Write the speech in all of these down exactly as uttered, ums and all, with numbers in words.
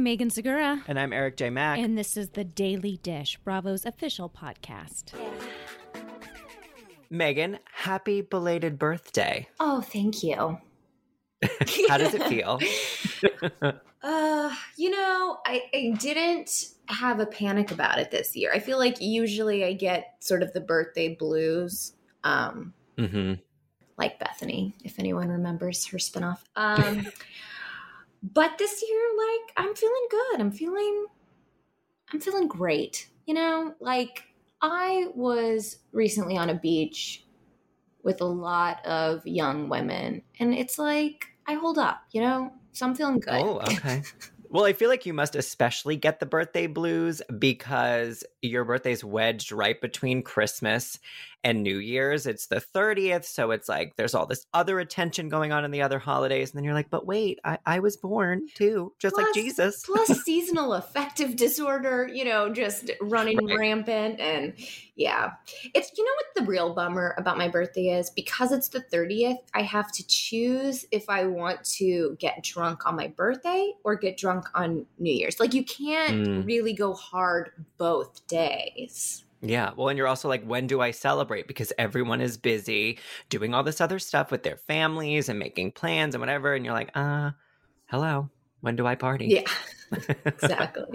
I'm Megan Segura. And I'm Eric J. Mack. And this is The Daily Dish, Bravo's official podcast. Megan, happy belated birthday. Oh, thank you. How does it feel? uh, you know, I, I didn't have a panic about it this year. I feel like usually I get sort of the birthday blues. Um, mm-hmm. Like Bethany, if anyone remembers her spinoff. Um, but this year, like, I'm feeling good. I'm feeling, I'm feeling great. You know, like I was recently on a beach with a lot of young women, and it's like I hold up, you know, so I'm feeling good. Oh, okay. Well, I feel like you must especially get the birthday blues because your birthday's wedged right between Christmas and New Year's. It's the thirtieth, so it's like there's all this other attention going on in the other holidays. And then you're like, but wait, I, I was born too, just plus, like Jesus. Plus seasonal affective disorder, you know, just running right. rampant. And yeah, it's, you know what the real bummer about my birthday is? Because it's the thirtieth, I have to choose if I want to get drunk on my birthday or get drunk on New Year's. Like you can't mm. really go hard both days. Yeah. Well, and you're also like, when do I celebrate? Because everyone is busy doing all this other stuff with their families and making plans and whatever. And you're like, uh, hello, when do I party? Yeah, exactly.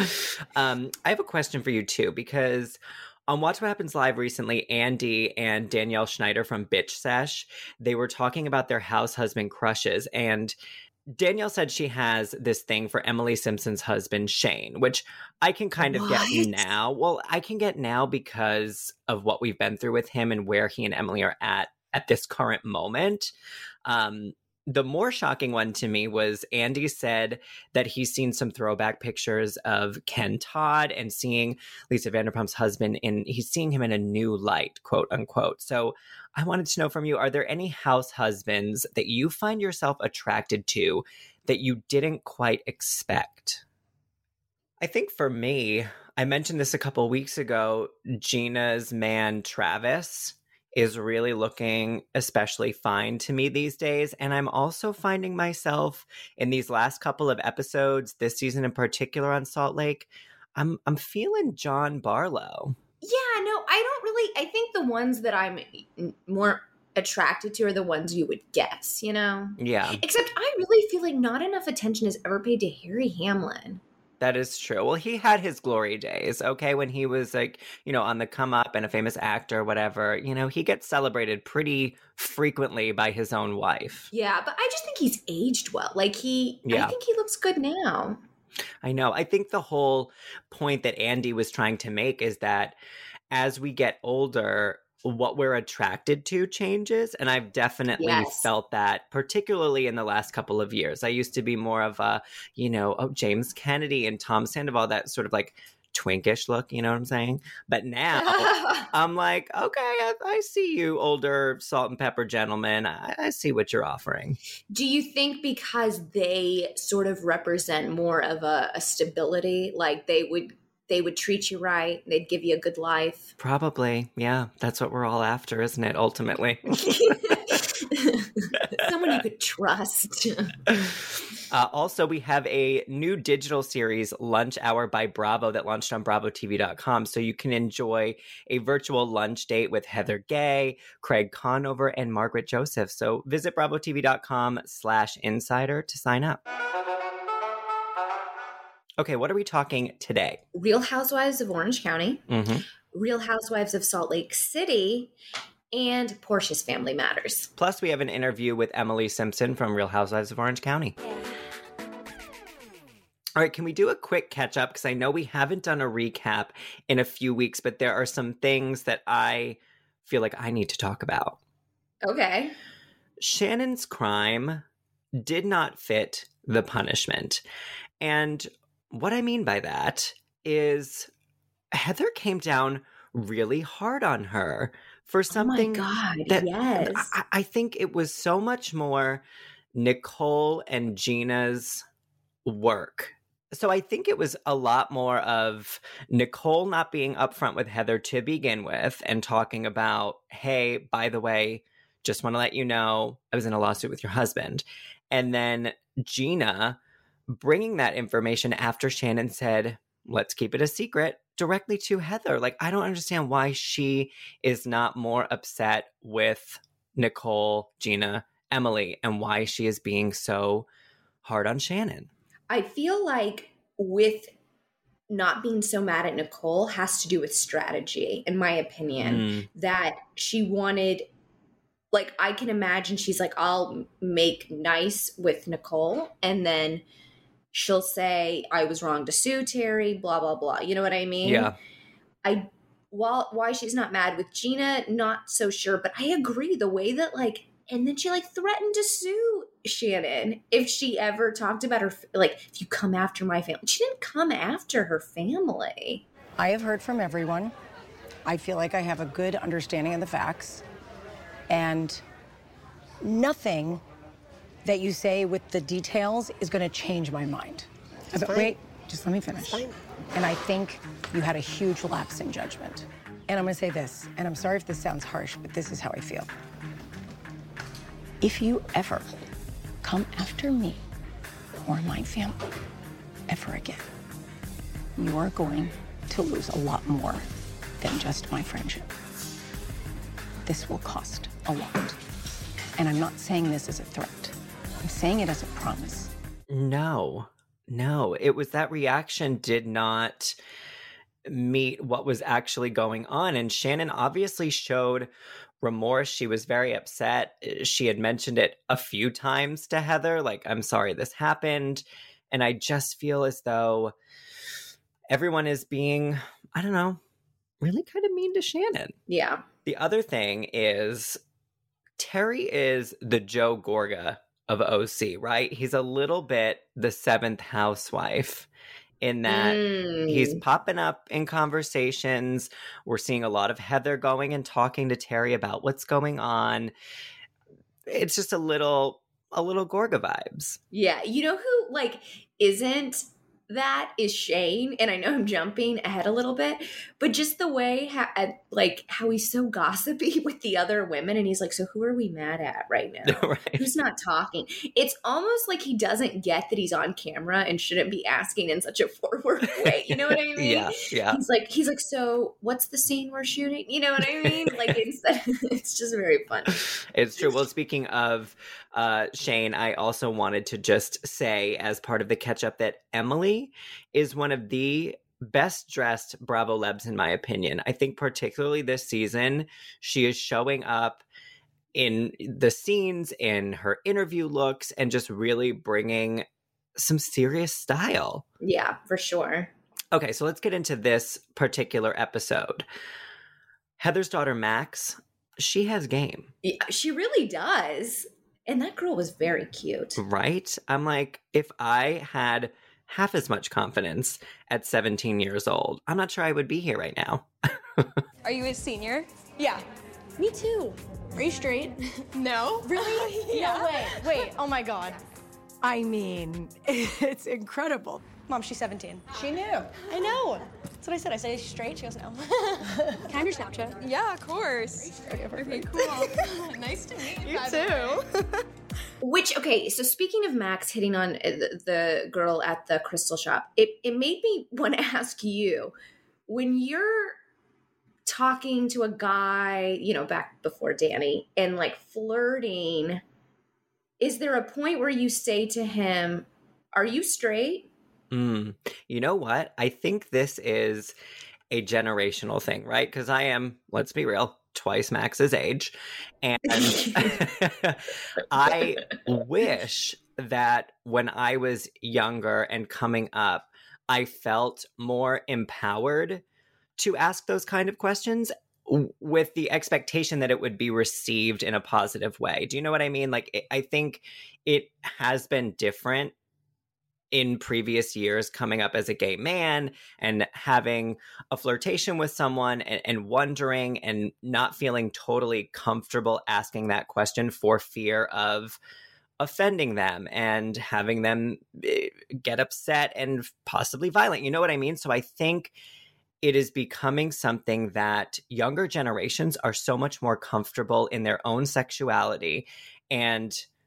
um, I have a question for you too, because on Watch What Happens Live recently, Andy and Danielle Schneider from Bitch Sesh, they were talking about their house husband crushes. And Danielle said she has this thing for Emily Simpson's husband, Shane, which I can kind of what? get now. Well, I can get now because of what we've been through with him and where he and Emily are at at this current moment. Um, the more shocking one to me was Andy said that he's seen some throwback pictures of Ken Todd and seeing Lisa Vanderpump's husband in, he's seeing him in a new light, quote unquote. So I wanted to know from you, are there any house husbands that you find yourself attracted to that you didn't quite expect? I think for me, I mentioned this a couple of weeks ago, Gina's man, Travis, is really looking especially fine to me these days. And I'm also finding myself in these last couple of episodes, this season in particular on Salt Lake, I'm I'm feeling John Barlow. Yeah, no, I don't really, I think the ones that I'm more attracted to are the ones you would guess, you know? Yeah. Except I really feel like not enough attention is ever paid to Harry Hamlin. That is true. Well, he had his glory days, okay, when he was like, you know, on the come up and a famous actor, whatever. You know, he gets celebrated pretty frequently by his own wife. Yeah, but I just think he's aged well. Like he, yeah. I think he looks good now. I know. I think the whole point that Andy was trying to make is that as we get older, what we're attracted to changes. And I've definitely yes. felt that, particularly in the last couple of years. I used to be more of a, you know, oh, James Kennedy and Tom Sandoval, that sort of like twinkish look, you know what I'm saying? But now I'm like, okay, I, I see you, older salt and pepper gentlemen. I, I see what you're offering. Do you think because they sort of represent more of a, a stability, like they would they would treat you right, they'd give you a good life? Probably, yeah. That's what we're all after, isn't it, ultimately? Someone you could trust. Uh, also, we have a new digital series, Lunch Hour by Bravo, that launched on bravo t v dot com. So you can enjoy a virtual lunch date with Heather Gay, Craig Conover, and Margaret Joseph. So visit bravo t v dot com slash insider to sign up. Okay, what are we talking today? Real Housewives of Orange County, mm-hmm. Real Housewives of Salt Lake City, and Portia's Family Matters. Plus, we have an interview with Emily Simpson from Real Housewives of Orange County. Yeah. All right, can we do a quick catch up? Because I know we haven't done a recap in a few weeks, but there are some things that I feel like I need to talk about. Okay. Shannon's crime did not fit the punishment. And what I mean by that is Heather came down really hard on her for something oh my God, that yes. I, I think it was so much more Nicole and Gina's work. So I think it was a lot more of Nicole not being upfront with Heather to begin with and talking about, hey, by the way, just want to let you know I was in a lawsuit with your husband. And then Gina bringing that information after Shannon said, let's keep it a secret, directly to Heather. Like, I don't understand why she is not more upset with Nicole, Gina, Emily, and why she is being so hard on Shannon. I feel like with not being so mad at Nicole has to do with strategy, in my opinion, mm. that she wanted, like, I can imagine she's like, I'll make nice with Nicole, and then she'll say, I was wrong to sue Terry, blah, blah, blah. You know what I mean? Yeah. I, while, why she's not mad with Gina, not so sure, but I agree the way that, like, and then she, like, threatened to sue Shannon if she ever talked about her, like, if you come after my family. She didn't come after her family. I have heard from everyone. I feel like I have a good understanding of the facts. And nothing that you say with the details is going to change my mind. But wait, just let me finish. And I think you had a huge lapse in judgment. And I'm going to say this, and I'm sorry if this sounds harsh, but this is how I feel. If you ever come after me or my family ever again, you are going to lose a lot more than just my friendship. This will cost a lot. And I'm not saying this as a threat. I'm saying it as a promise. No, no. It was that reaction did not meet what was actually going on. And Shannon obviously showed remorse. She was very upset. She had mentioned it a few times to Heather, like, I'm sorry this happened. And I just feel as though everyone is being, I don't know, really kind of mean to Shannon. Yeah. The other thing is Terry is the Joe Gorga of O C, right? He's a little bit the seventh housewife in that mm. he's popping up in conversations. We're seeing a lot of Heather going and talking to Terry about what's going on. It's just a little, a little Gorga vibes. Yeah. You know who, like, isn't that is Shane, and I know I'm jumping ahead a little bit, but just the way how, like how he's so gossipy with the other women, and he's like, so who are we mad at right now? Right. Who's not talking? It's almost like he doesn't get that he's on camera and shouldn't be asking in such a forward way. You know what I mean? Yeah, yeah. He's like, he's like, so what's the scene we're shooting? You know what I mean? Like, instead, it's just very funny. It's true. Well, speaking of uh, Shane, I also wanted to just say, as part of the catch up, that Emily is one of the best dressed Bravo Lebs, in my opinion. I think particularly this season, she is showing up in the scenes, in her interview looks, and just really bringing some serious style. Yeah, for sure. Okay, so let's get into this particular episode. Heather's daughter, Max, she has game. Yeah, she really does. And that girl was very cute. Right? I'm like, if I had half as much confidence at seventeen years old, I'm not sure I would be here right now. Are you a senior? Yeah. Me too. Are you straight? No. Really? Yeah. No, wait, wait. Oh my God. I mean, it's incredible. Mom, she's seventeen. She knew. I know. That's what I said. I said, is she straight? She goes, no. Can I have your Snapchat? Yeah, of course. Okay, okay, cool. Nice to meet you. You too. Which, okay, so speaking of Max hitting on the, the girl at the crystal shop, it, it made me want to ask you, when you're talking to a guy, you know, back before Danny, and like flirting, is there a point where you say to him, are you straight? Mm. You know what? I think this is a generational thing, right? Because I am, let's be real, twice Max's age. And I wish that when I was younger and coming up, I felt more empowered to ask those kind of questions with the expectation that it would be received in a positive way. Do you know what I mean? Like, I think it has been different in previous years, coming up as a gay man and having a flirtation with someone and, and wondering and not feeling totally comfortable asking that question for fear of offending them and having them get upset and possibly violent. You know what I mean? So I think it is becoming something that younger generations are so much more comfortable in their own sexuality and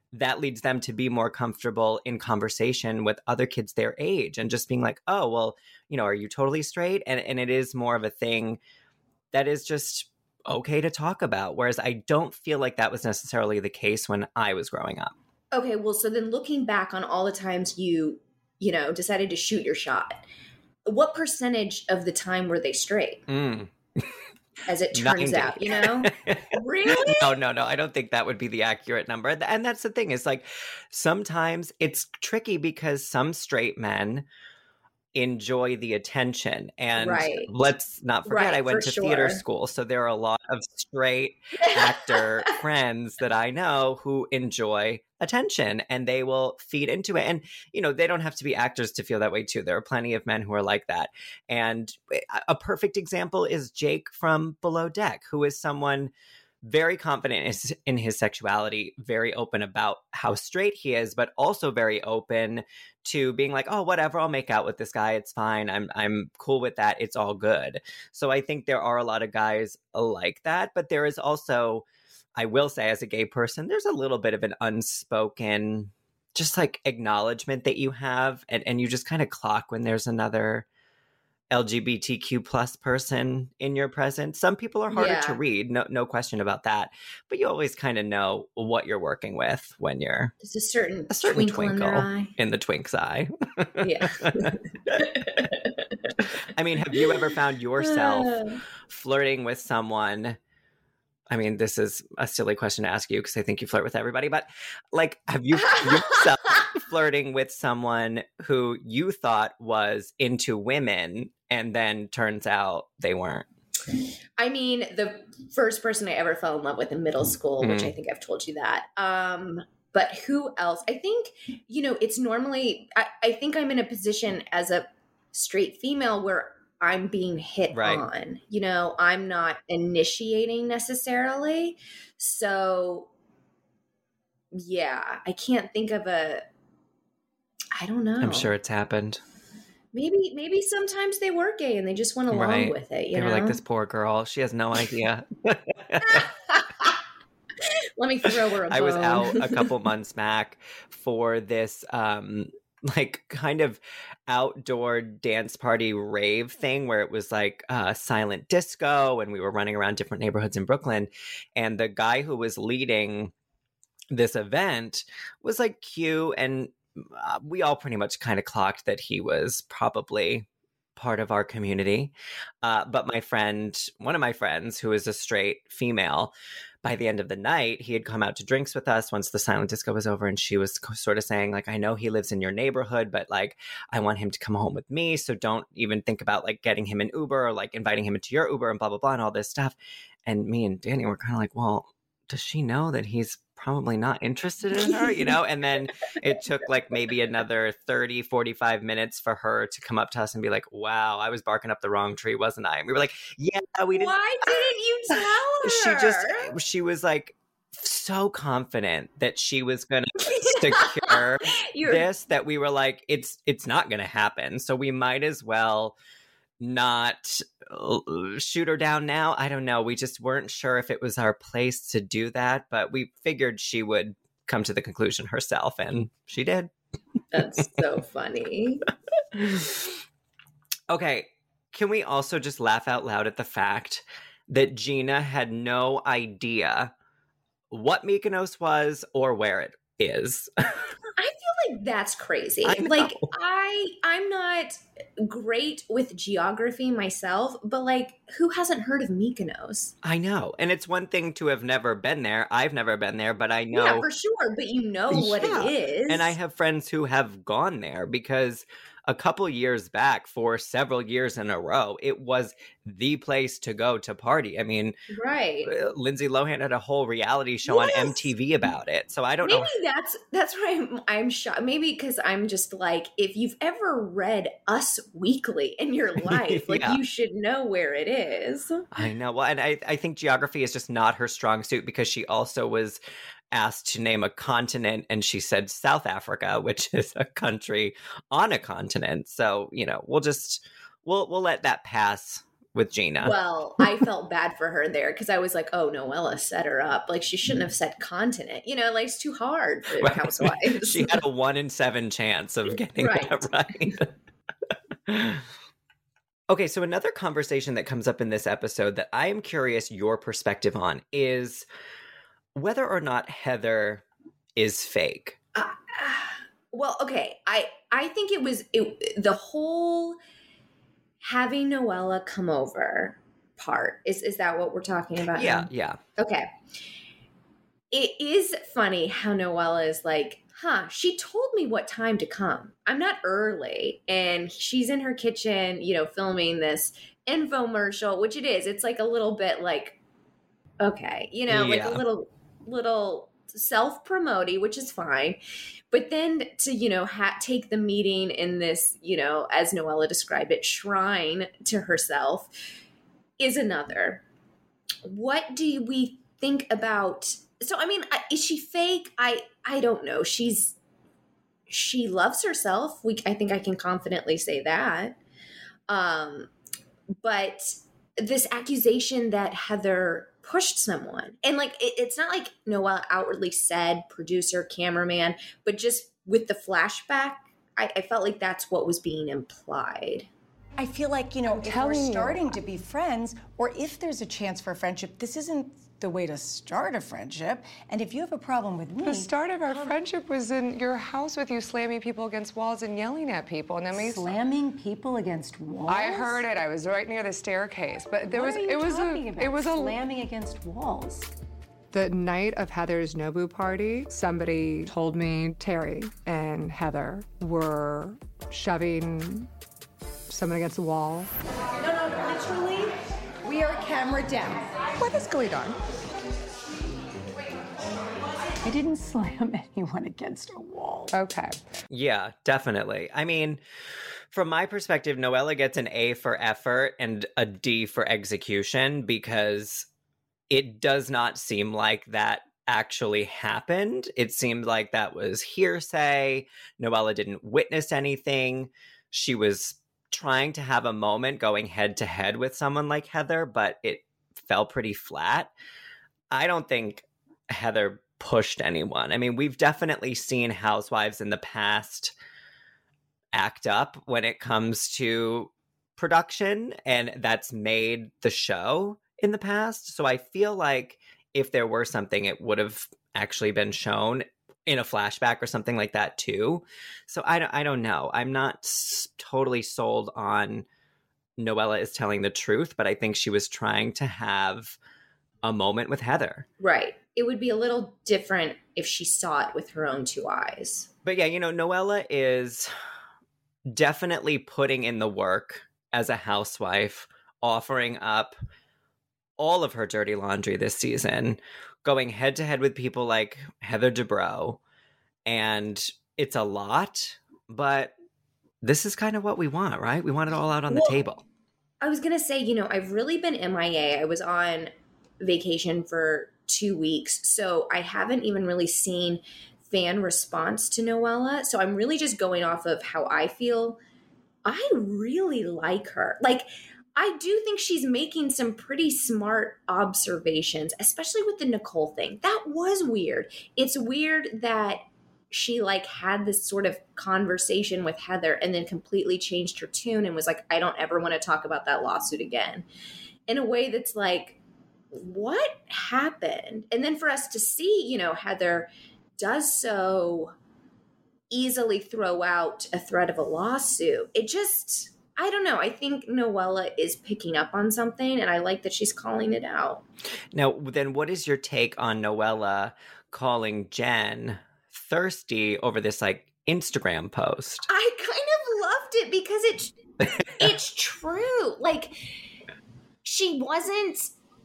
that leads them to be more comfortable in conversation with other kids their age and just being like, oh, well, you know, are you totally straight? And and it is more of a thing that is just okay to talk about. Whereas I don't feel like that was necessarily the case when I was growing up. Okay, well, so then looking back on all the times you, you know, decided to shoot your shot, what percentage of the time were they straight? Mm. As it turns ninety out, you know? Really? No, no, no. I don't think that would be the accurate number. And that's the thing, is like sometimes it's tricky because some straight men enjoy the attention. And Right. let's not forget, Right, I went for to theater sure. school. So there are a lot of straight actor friends that I know who enjoy attention and they will feed into it. And, you know, they don't have to be actors to feel that way too. There are plenty of men who are like that. And a perfect example is Jake from Below Deck, who is someone very confident in his, in his sexuality, very open about how straight he is, but also very open to being like, oh, whatever, I'll make out with this guy. It's fine. I'm I'm cool with that. It's all good. So I think there are a lot of guys like that, but there is also, I will say as a gay person, there's a little bit of an unspoken, just like acknowledgement that you have. And, and you just kind of clock when there's another L G B T Q plus person in your presence. Some people are harder Yeah. to read, no no question about that. But you always kind of know what you're working with when you're There's a certain, a certain twinkle, in their twinkle eye. in the twink's eye. Yeah. I mean, have you ever found yourself flirting with someone? I mean, this is a silly question to ask you because I think you flirt with everybody, but like, have you yourself flirting with someone who you thought was into women and then turns out they weren't? I mean, the first person I ever fell in love with in middle school, which Mm. I think I've told you that. Um, but who else? I think, you know, it's normally, I, I think I'm in a position as a straight female where I'm being hit Right. on. You know, I'm not initiating necessarily. So, yeah, I can't think of a, I don't know. I'm sure it's happened. Maybe, maybe sometimes they were gay and they just went along Right. with it. You They know, were like, this poor girl. She has no idea. Let me throw her a bone. I was out a couple months back for this um like kind of outdoor dance party rave thing where it was like uh silent disco and we were running around different neighborhoods in Brooklyn, and the guy who was leading this event was like cute, and uh, we all pretty much kind of clocked that he was probably part of our community. Uh, but my friend, one of my friends who is a straight female, by the end of the night, he had come out to drinks with us once the silent disco was over. And she was sort of saying like, I know he lives in your neighborhood, but like, I want him to come home with me. So don't even think about like getting him an Uber or like inviting him into your Uber and blah, blah, blah, and all this stuff. And me and Danny were kind of like, well, does she know that he's probably not interested in her, you know? And then it took like maybe another thirty, forty-five minutes for her to come up to us and be like, wow, I was barking up the wrong tree, wasn't I? And we were like, yeah, we didn't. Why didn't you tell her? She just, she was like so confident that she was going to secure You're- this, that we were like, it's, it's not going to happen. So we might as well not uh, shoot her down now. I don't know. We just weren't sure if it was our place to do that, but we figured she would come to the conclusion herself, and she did. That's so funny. Okay. Can we also just laugh out loud at the fact that Gina had no idea what Mykonos was or where it is? I feel like that's crazy. I know. Like I I'm not great with geography myself, but like who hasn't heard of Mykonos? I know. And it's one thing to have never been there. I've never been there, but I know. Yeah, for sure, but you know what Yeah. it is. And I have friends who have gone there because a couple years back, for several years in a row, it was the place to go to party. I mean, right. uh, Lindsay Lohan had a whole reality show Yes. on M T V about it. So I don't Maybe know. that's that's why I'm I'm shocked. Maybe because I'm just like, if you've ever read Us Weekly in your life, like Yeah. you should know where it is. I know. Well, and I, I think geography is just not her strong suit because she also was asked to name a continent and she said South Africa, which is a country on a continent. So, you know, we'll just we'll we'll let that pass with Gina. Well, I felt bad for her there because I was like, oh, Noella set her up. Like, she shouldn't have said continent. You know, like, it's too hard for Right. housewives. She had a one in seven chance of getting Right. that right. Okay, so another conversation that comes up in this episode that I am curious your perspective on is whether or not Heather is fake. Uh, well, okay. I I think it was it, the whole having Noella come over part. Is is that what we're talking about? Yeah, now? yeah. Okay. It is funny how Noella is like, huh, she told me what time to come. I'm not early. And she's in her kitchen, you know, filming this infomercial, which it is. It's like a little bit like, okay, you know, like Yeah. a little, little self-promoting, which is fine. But then to, you know, ha- take the meeting in this, you know, as Noella described it, shrine to herself is another. What do we think about? So, I mean, is she fake? I I don't know. She's she loves herself. We I think I can confidently say that. Um, but this accusation that Heather pushed someone, and like it, it's not like Noella outwardly said producer, cameraman, but just with the flashback, I, I felt like that's what was being implied. I feel like, you know, if we're telling you. starting to be friends, or if there's a chance for friendship, this isn't the way to start a friendship. And if you have a problem with me... The start of our friendship was in your house with you slamming people against walls and yelling at people. And then we Slamming people against walls? I heard it. I was right near the staircase. But there What was are you it was talking a about? it was a Slamming against walls. The night of Heather's Nobu party, somebody told me Terry and Heather were shoving someone against the wall. No, no, literally, we are camera down. What is going on? I didn't slam anyone against a wall. Okay. Yeah, definitely. I mean, from my perspective, Noella gets an A for effort and a D for execution because it does not seem like that actually happened. It seemed like that was hearsay. Noella didn't witness anything. She was trying to have a moment going head to head with someone like Heather, but it fell pretty flat. I don't think Heather pushed anyone. I mean, we've definitely seen housewives in the past act up when it comes to production, and that's made the show in the past. So I feel like if there were something, it would have actually been shown in a flashback or something like that too. So I don't, I don't know. I'm not s- totally sold on Noella is telling the truth, but I think she was trying to have a moment with Heather. Right. It would be a little different if she saw it with her own two eyes. But yeah, you know, Noella is definitely putting in the work as a housewife, offering up all of her dirty laundry this season, going head to head with people like Heather Dubrow. And it's a lot, but this is kind of what we want, right? We want it all out on Well, the table. I was going to say, you know, I've really been M I A. I was on vacation for two weeks, so I haven't even really seen fan response to Noella. So I'm really just going off of how I feel. I really like her. Like, I do think she's making some pretty smart observations, especially with the Nicole thing. That was weird. It's weird that she like had this sort of conversation with Heather and then completely changed her tune and was like, I don't ever want to talk about that lawsuit again, in a way that's like, what happened? And then for us to see, you know, Heather does so easily throw out a threat of a lawsuit. It just, I don't know. I think Noella is picking up on something, and I like that she's calling it out. Now, then what is your take on Noella calling Jen thirsty over this like Instagram post? I kind of loved it because it's it's true. Like, she wasn't,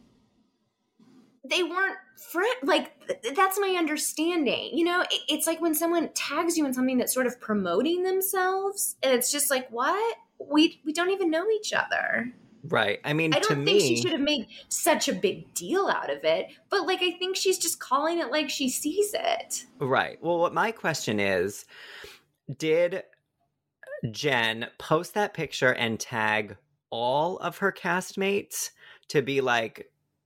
they weren't friend, like th- that's my understanding. You know, it, it's like when someone tags you in something that's sort of promoting themselves, and it's just like, what? We we don't even know each other. Right. I mean, I to don't think me, she should have made such a big deal out of it, but like I think she's just calling it like she sees it. right. Well, what my question is, did Jen post that picture and tag all of her castmates to be like,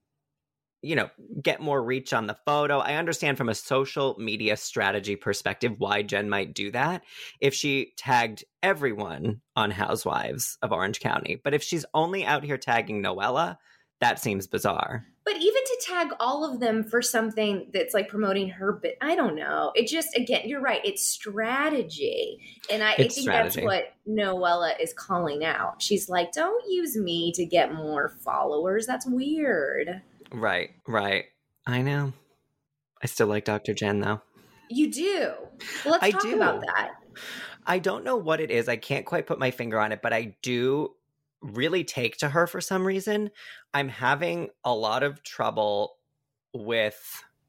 you know, get more reach on the photo. I understand from a social media strategy perspective why Jen might do that if she tagged everyone on Housewives of Orange County. But if she's only out here tagging Noella, that seems bizarre. But even to tag all of them for something that's like promoting her bit, I don't know. It just, again, you're right. It's strategy. And I, I think strategy. That's what Noella is calling out. She's like, don't use me to get more followers. That's weird. Right, right. I know. I still like Doctor Jen, though. You do? Well, let's I talk do. about that. I don't know what it is. I can't quite put my finger on it, but I do really take to her for some reason. I'm having a lot of trouble with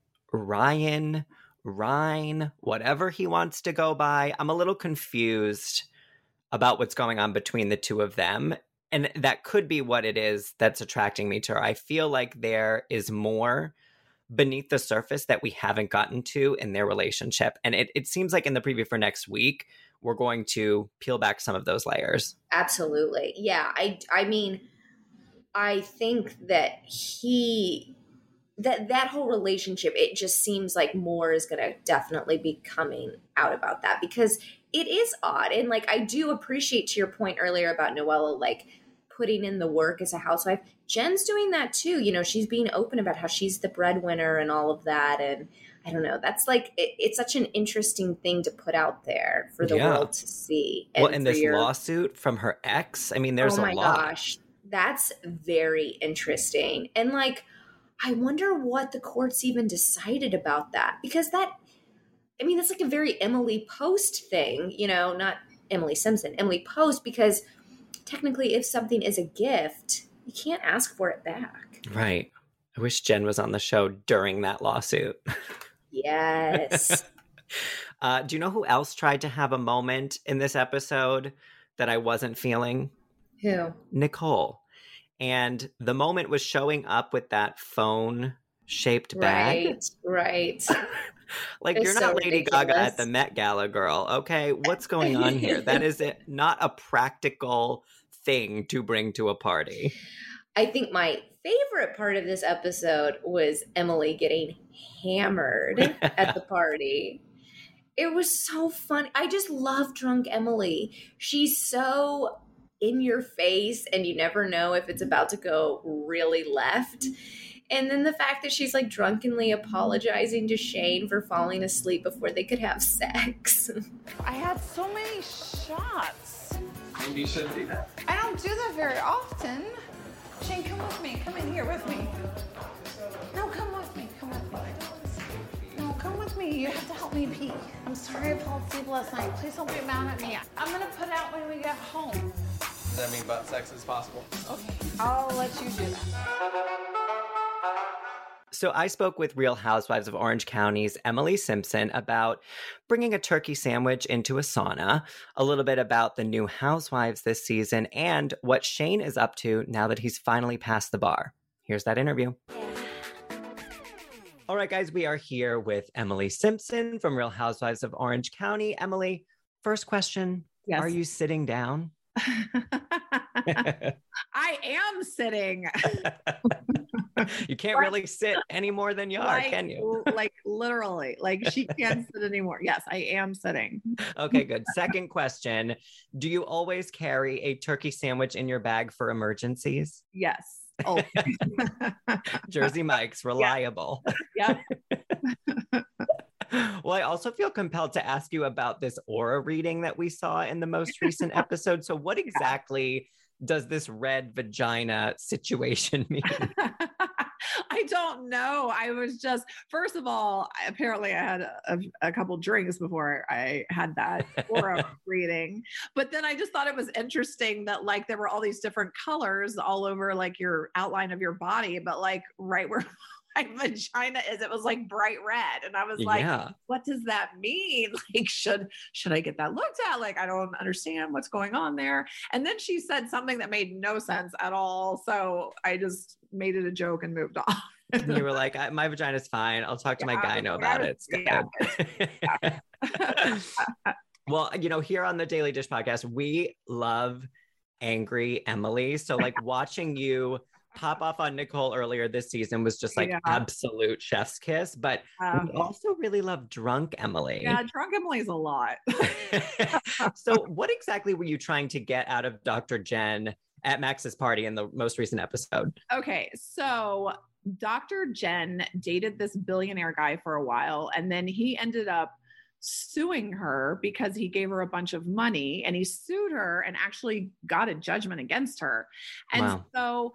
Ryan, Ryan, whatever he wants to go by. I'm a little confused about what's going on between the two of them. And that could be what it is that's attracting me to her. I feel like there is more beneath the surface that we haven't gotten to in their relationship. And it, it seems like in the preview for next week, we're going to peel back some of those layers. Absolutely. Yeah. I, I mean, I think that he, that, that whole relationship, it just seems like more is going to definitely be coming out about that because it is odd. And like, I do appreciate to your point earlier about Noella, like putting in the work as a housewife. Jen's doing that too. You know, she's being open about how she's the breadwinner and all of that. And I don't know, that's like, it, it's such an interesting thing to put out there for the yeah. world to see. And well, in this your, lawsuit from her ex, I mean, there's oh a my lot. gosh, that's very interesting. And like, I wonder what the courts even decided about that because that, I mean, that's like a very Emily Post thing, you know, not Emily Simpson, Emily Post, because technically if something is a gift, you can't ask for it back. Right. I wish Jen was on the show during that lawsuit. Yes. uh, do you know who else tried to have a moment in this episode that I wasn't feeling? Who? Nicole. And the moment was showing up with that phone shaped bag. Right, right. Like, it's you're not so Lady ridiculous. Gaga at the Met Gala, girl. Okay, what's going on here? That is it, not a practical thing to bring to a party. I think my favorite part of this episode was Emily getting hammered at the party. It was so fun. I just love drunk Emily. She's so in your face and you never know if it's about to go really left. And then the fact that she's like drunkenly apologizing to Shane for falling asleep before they could have sex. I had so many shots. Maybe you shouldn't do that. I don't do that very often. Shane, come with me. Come in here with me. No, come with me. Come with me. No, come with me. You have to help me pee. I'm sorry I fell asleep last night. Please don't be mad at me. I'm going to put out when we get home. Does that mean butt sex is possible? Okay, I'll let you do that. So I spoke with Real Housewives of Orange County's Emily Simpson about bringing a turkey sandwich into a sauna, a little bit about the new Housewives this season, and what Shane is up to now that he's finally passed the bar. Here's that interview. All right, guys, we are here with Emily Simpson from Real Housewives of Orange County. Emily, first question, yes. Are you sitting down? I am sitting. You can't really sit any more than you are, like, can you? Like literally, like she can't sit anymore. Yes, I am sitting. Okay, good. Second question. Do you always carry a turkey sandwich in your bag for emergencies? Yes. Oh. Jersey Mike's reliable. Yep. Well, I also feel compelled to ask you about this aura reading that we saw in the most recent episode. So what exactly does this red vagina situation mean? I don't know. I was just, first of all, apparently I had a, a couple drinks before I had that aura reading. But then I just thought it was interesting that like there were all these different colors all over like your outline of your body, but like right where my vagina is, it was like bright red. And I was like, yeah. What does that mean? Like, should, should I get that looked at? Like, I don't understand what's going on there. And then she said something that made no sense at all. So I just made it a joke and moved on. You were like, I, my vagina's fine. I'll talk to yeah, my gyno about it. It's good. Yeah. Well, you know, here on the Daily Dish podcast, we love angry Emily. So like watching you pop off on Nicole earlier this season was just like Yeah. absolute chef's kiss. But Um, we also really love drunk Emily. yeah, drunk Emily's a lot. So what exactly were you trying to get out of Doctor Jen at Max's party in the most recent episode? Okay, so Doctor Jen dated this billionaire guy for a while, and then he ended up suing her because he gave her a bunch of money, and he sued her and actually got a judgment against her. And Wow. so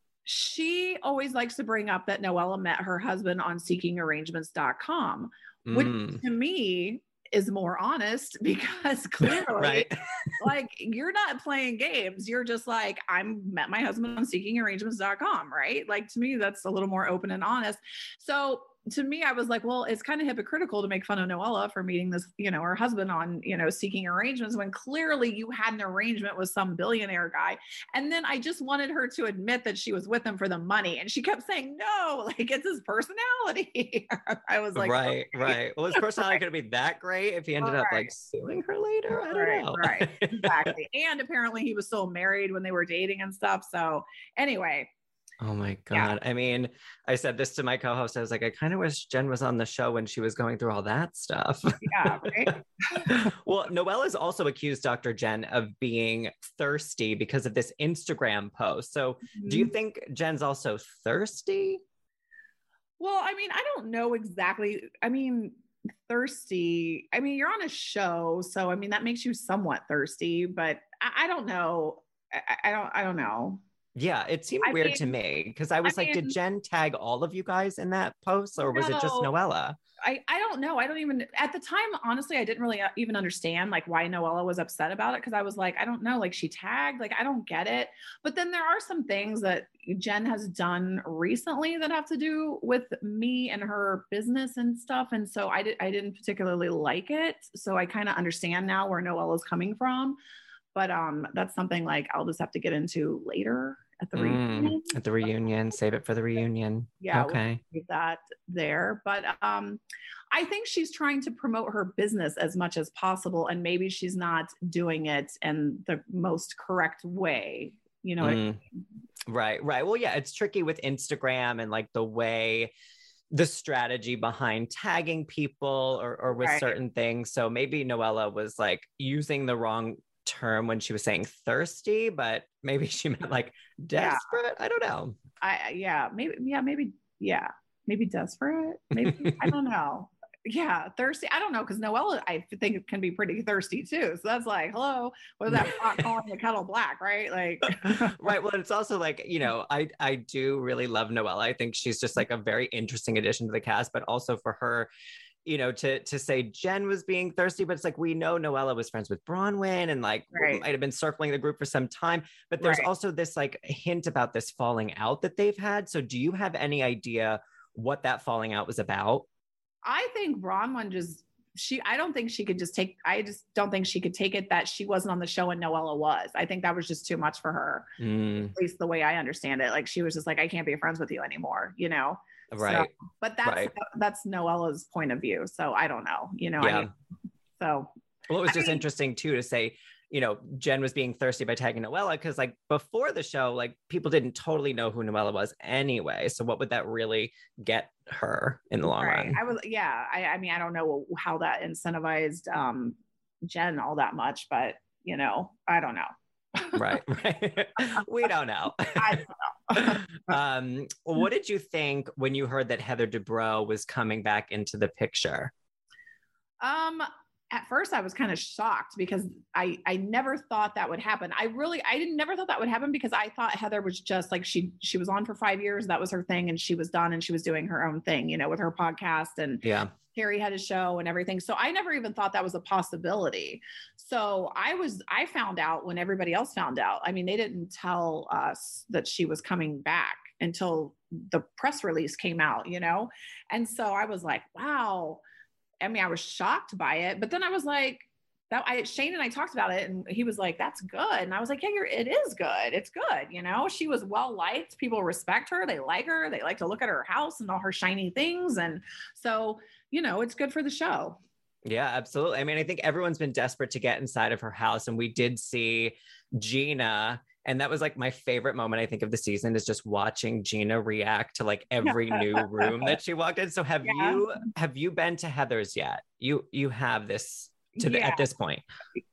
she always likes to bring up that Noella met her husband on seeking arrangements dot com, which Mm. to me is more honest because clearly Right. like you're not playing games. You're just like, I'm met my husband on seeking arrangements dot com, right? Like to me, that's a little more open and honest. So to me, I was like, well, it's kind of hypocritical to make fun of Noella for meeting this, you know, her husband on, you know, seeking arrangements when clearly you had an arrangement with some billionaire guy. And then I just wanted her to admit that she was with him for the money. And she kept saying, no, like it's his personality. I was like, right, okay. right. Well, his personality could be that great if he ended Right. up like suing her later. I don't Right, know. right, exactly. And apparently he was still married when they were dating and stuff. So anyway, Oh my Yeah. God. I mean, I said this to my co-host. I was like, I kind of wish Jen was on the show when she was going through all that stuff. yeah, right. Well, Noella's also accused Doctor Jen of being thirsty because of this Instagram post. So do you Mhm. think Jen's also thirsty? Well, I mean, I don't know exactly. I mean, thirsty. I mean, you're on a show, so I mean that makes you somewhat thirsty, but I, I don't know. I, I don't. I don't know. Yeah, it seemed I weird mean- to me because I was I like, did mean- Jen tag all of you guys in that post or was it just No. Noella? I, I don't know. I don't even, at the time, honestly, I didn't really uh, even understand like why Noella was upset about it. Cause I was like, I don't know, like she tagged, like, I don't get it. But then there are some things that Jen has done recently that have to do with me and her business and stuff. And so I, did, I didn't particularly like it. So I kind of understand now where Noella's coming from. But um, that's something like I'll just have to get into later at the Mm, reunion. at the reunion, save it for the reunion. Yeah, we'll Okay. leave that there. But um, I think she's trying to promote her business as much as possible, and maybe she's not doing it in the most correct way. You know, what I Mm. Right, right. Well, yeah, it's tricky with Instagram and like the way the strategy behind tagging people or, or with Right. certain things. So maybe Noella was like using the wrong term when she was saying thirsty, but maybe she meant like Yeah. desperate. I don't know. I yeah, maybe yeah, maybe yeah, maybe desperate. Maybe I don't know. Yeah, thirsty. I don't know because Noella, I think it can be pretty thirsty too. So that's like, hello, what is that pot calling the kettle black, right? Like, Right. Well, it's also like, you know, I I do really love Noella. I think she's just like a very interesting addition to the cast, but also for her, you know, to to say Jen was being thirsty, but it's like we know Noella was friends with Bronwyn and like Right. might have been circling the group for some time. But there's Right. also this like hint about this falling out that they've had. So do you have any idea what that falling out was about? I think Bronwyn just she. I don't think she could just take. I just don't think she could take it that she wasn't on the show and Noella was. I think that was just too much for her. Mm, At least the way I understand it. Like she was just like, I can't be friends with you anymore. You know. right. So, but that's Right. that's Noella's point of view. So I don't know. You know. Yeah. I mean, so Well, it was I just mean- interesting too to say, you know, Jen was being thirsty by tagging Noella because like before the show, like people didn't totally know who Noella was anyway. So what would that really get her in the long right. run? I was yeah. I, I mean I don't know how that incentivized um, Jen all that much, but you know I don't know. Right, right. We don't know. I don't know. um, what did you think when you heard that Heather Dubrow was coming back into the picture? Um, at first I was kind of shocked because I I never thought that would happen. I really I didn't never thought that would happen because I thought Heather was just like she she was on for five years, that was her thing, and she was done and she was doing her own thing, you know, with her podcast, and Yeah. Terry had a show and everything. So I never even thought that was a possibility. So I was, I found out when everybody else found out. I mean, they didn't tell us that she was coming back until the press release came out, you know? And so I was like, wow. I mean, I was shocked by it, but then I was like, that I, Shane and I talked about it and he was like, that's good. And I was like, yeah, you're, it is good. It's good. You know, she was well liked. People respect her. They like her. They like to look at her house and all her shiny things. And so, you know, it's good for the show. Yeah, absolutely. I mean, I think everyone's been desperate to get inside of her house, and we did see Gina, and that was like my favorite moment, I think, of the season, is just watching Gina react to like every new room that she walked in. So have Yeah. you have you been to Heather's yet? You you have this to the, Yeah. at this point.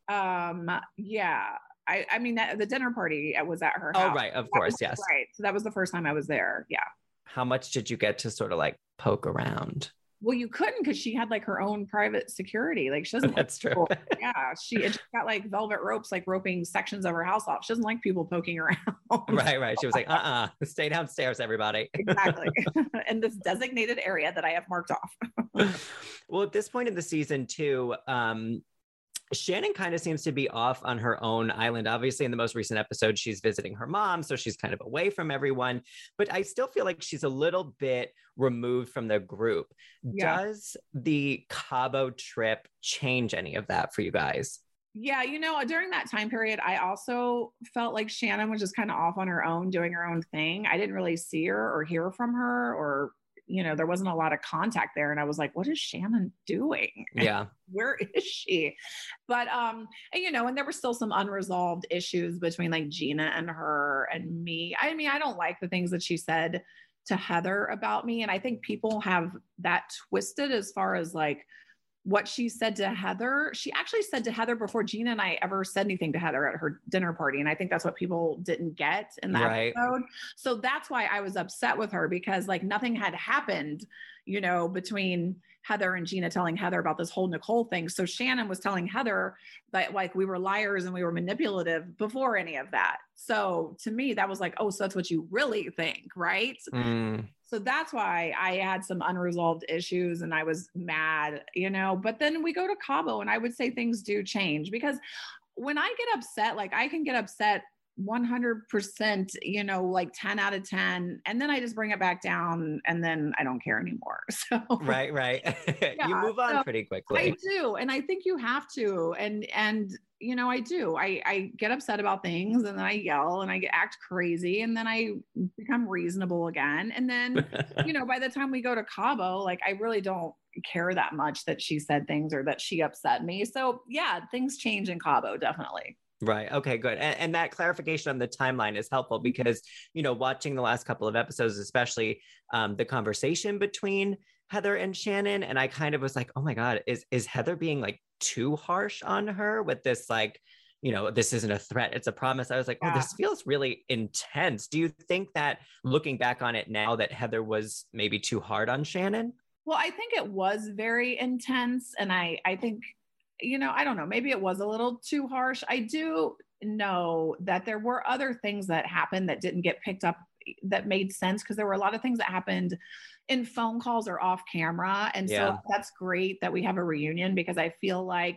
Um, yeah. I, I mean, that, the dinner party was at her Oh, house. right. Of That course. was- Yes. Right. So that was the first time I was there. Yeah. How much did you get to sort of like poke around? Well, you couldn't because she had like her own private security. Like she doesn't. That's true. People. Yeah, she and she's got like velvet ropes, like roping sections of her house off. She doesn't like people poking around. Right, right. She was like, uh-uh, stay downstairs, everybody. Exactly. In this designated area that I have marked off. Well, at this point in the season too, um, Shannon kind of seems to be off on her own island. Obviously, in the most recent episode, she's visiting her mom, so she's kind of away from everyone. But I still feel like she's a little bit removed from the group. Yeah. Does the Cabo trip change any of that for you guys? Yeah, you know, during that time period, I also felt like Shannon was just kind of off on her own, doing her own thing. I didn't really see her or hear from her, or, you know, there wasn't a lot of contact there. And I was like, what is Shannon doing? Yeah. Where is she? But, um, and, you know, and there were still some unresolved issues between like Gina and her and me. I mean, I don't like the things that she said to Heather about me. And I think people have that twisted as far as like, what she said to Heather. She actually said to Heather before Gina and I ever said anything to Heather at her dinner party. And I think that's what people didn't get in that Right. episode. So that's why I was upset with her, because like nothing had happened, you know, between Heather and Gina telling Heather about this whole Nicole thing. So Shannon was telling Heather that like we were liars and we were manipulative before any of that. So to me, that was like, oh, so that's what you really think, right? Mm. So that's why I had some unresolved issues and I was mad, you know, but then we go to Cabo and I would say things do change, because when I get upset, like I can get upset one hundred percent, you know, like ten out of ten. And then I just bring it back down and then I don't care anymore. So Right, right. Yeah, You move on so pretty quickly. I do. And I think you have to. And, and, you know, I do. I, I get upset about things and then I yell and I get, act crazy and then I become reasonable again. And then, you know, by the time we go to Cabo, like I really don't care that much that she said things or that she upset me. So yeah, things change in Cabo, definitely. Right. Okay, good. And, and that clarification on the timeline is helpful because, you know, watching the last couple of episodes, especially um, the conversation between Heather and Shannon, and I kind of was like, oh my God, is, is Heather being like too harsh on her with this, like, you know, this isn't a threat, it's a promise. I was like, Yeah. oh, this feels really intense. Do you think that looking back on it now that Heather was maybe too hard on Shannon? Well, I think it was very intense. And I, I think, you know, I don't know, maybe it was a little too harsh. I do know that there were other things that happened that didn't get picked up that made sense, because there were a lot of things that happened in phone calls or off camera. And Yeah. so that's great that we have a reunion, because I feel like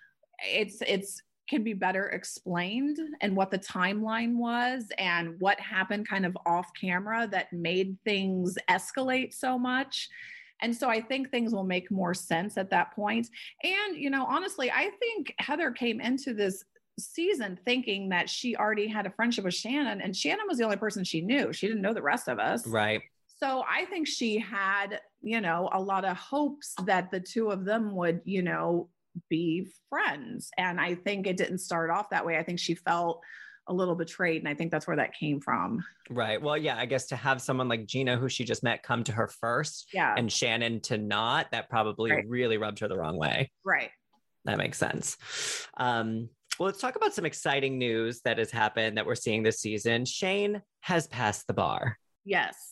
it's, it's, can be better explained and what the timeline was and what happened kind of off camera that made things escalate so much. And so I think things will make more sense at that point. And, you know, honestly, I think Heather came into this season thinking that she already had a friendship with Shannon, and Shannon was the only person she knew. She didn't know the rest of us. Right. So I think she had, you know, a lot of hopes that the two of them would, you know, be friends. And I think it didn't start off that way. I think she felt a little betrayed. And I think that's where that came from. Right. Well, yeah, I guess to have someone like Gina, who she just met, come to her first, Yeah. and Shannon to not, that probably Right. really rubbed her the wrong way. Right. That makes sense. Um, well, let's talk about some exciting news that has happened that we're seeing this season. Shane has passed the bar. Yes.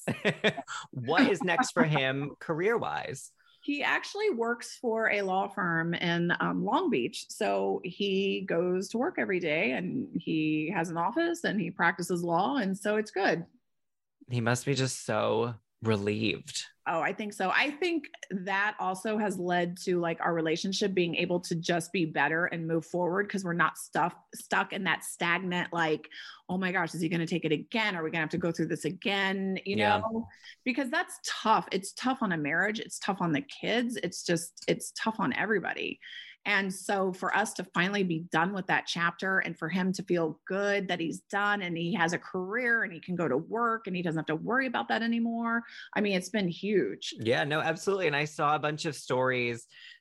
What is next for him career-wise? He actually works for a law firm in um, Long Beach. So he goes to work every day and he has an office and he practices law. And so it's good. He must be just so relieved. Oh, I think so. I think that also has led to like our relationship being able to just be better and move forward, because we're not stuff stuck in that stagnant, like, oh my gosh, is he going to take it again? Are we going to have to go through this again? You Yeah. know, because that's tough. It's tough on a marriage. It's tough on the kids. It's just, it's tough on everybody. And so for us to finally be done with that chapter and for him to feel good that he's done and he has a career and he can go to work and he doesn't have to worry about that anymore. I mean, it's been huge. Yeah, no, absolutely. And I saw a bunch of stories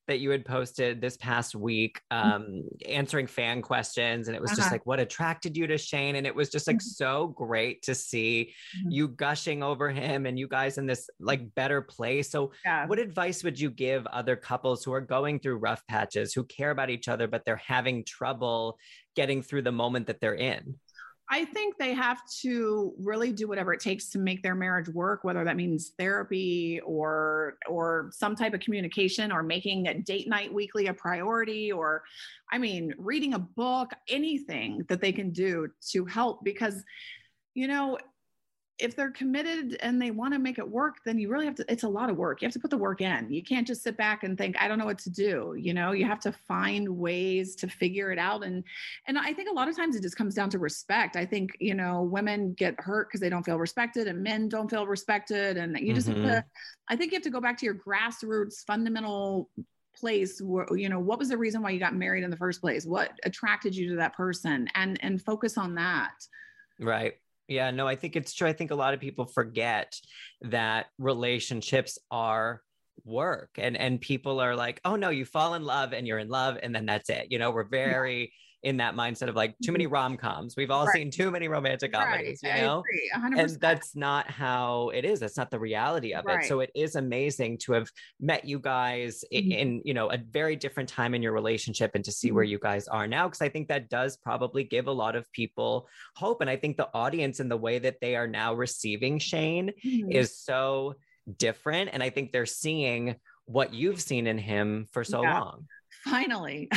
that you had posted this past week, um, answering fan questions. And it was just Uh-huh. like, what attracted you to Shane? And it was just like so great to see Mhm. you gushing over him and you guys in this like better place. So Yeah. what advice would you give other couples who are going through rough patches, who care about each other, but they're having trouble getting through the moment that they're in? I think they have to really do whatever it takes to make their marriage work, whether that means therapy or or some type of communication, or making a date night weekly a priority, or I mean, reading a book, anything that they can do to help. Because, you know, if they're committed and they want to make it work, then you really have to, it's a lot of work. You have to put the work in. You can't just sit back and think, I don't know what to do. You know, you have to find ways to figure it out. And, and I think a lot of times it just comes down to respect. I think, you know, women get hurt because they don't feel respected, and men don't feel respected. And you just Mhm. have to, I think you have to go back to your grassroots fundamental place where, you know, what was the reason why you got married in the first place? What attracted you to that person? And, and focus on that. Right. Yeah, no, I think it's true. I think a lot of people forget that relationships are work, and and people are like, oh no, you fall in love and you're in love and then that's it. You know, we're very in that mindset of like too many rom-coms. We've all Right. seen too many romantic comedies, Right. you know? I agree, one hundred And percent. that's not how it is. That's not the reality of Right. it. So it is amazing to have met you guys i- Mhm. in, you know, a very different time in your relationship, and to see where you guys are now. Cause I think that does probably give a lot of people hope. And I think the audience and the way that they are now receiving Shane Mhm. is so different. And I think they're seeing what you've seen in him for so Yeah. long. Finally.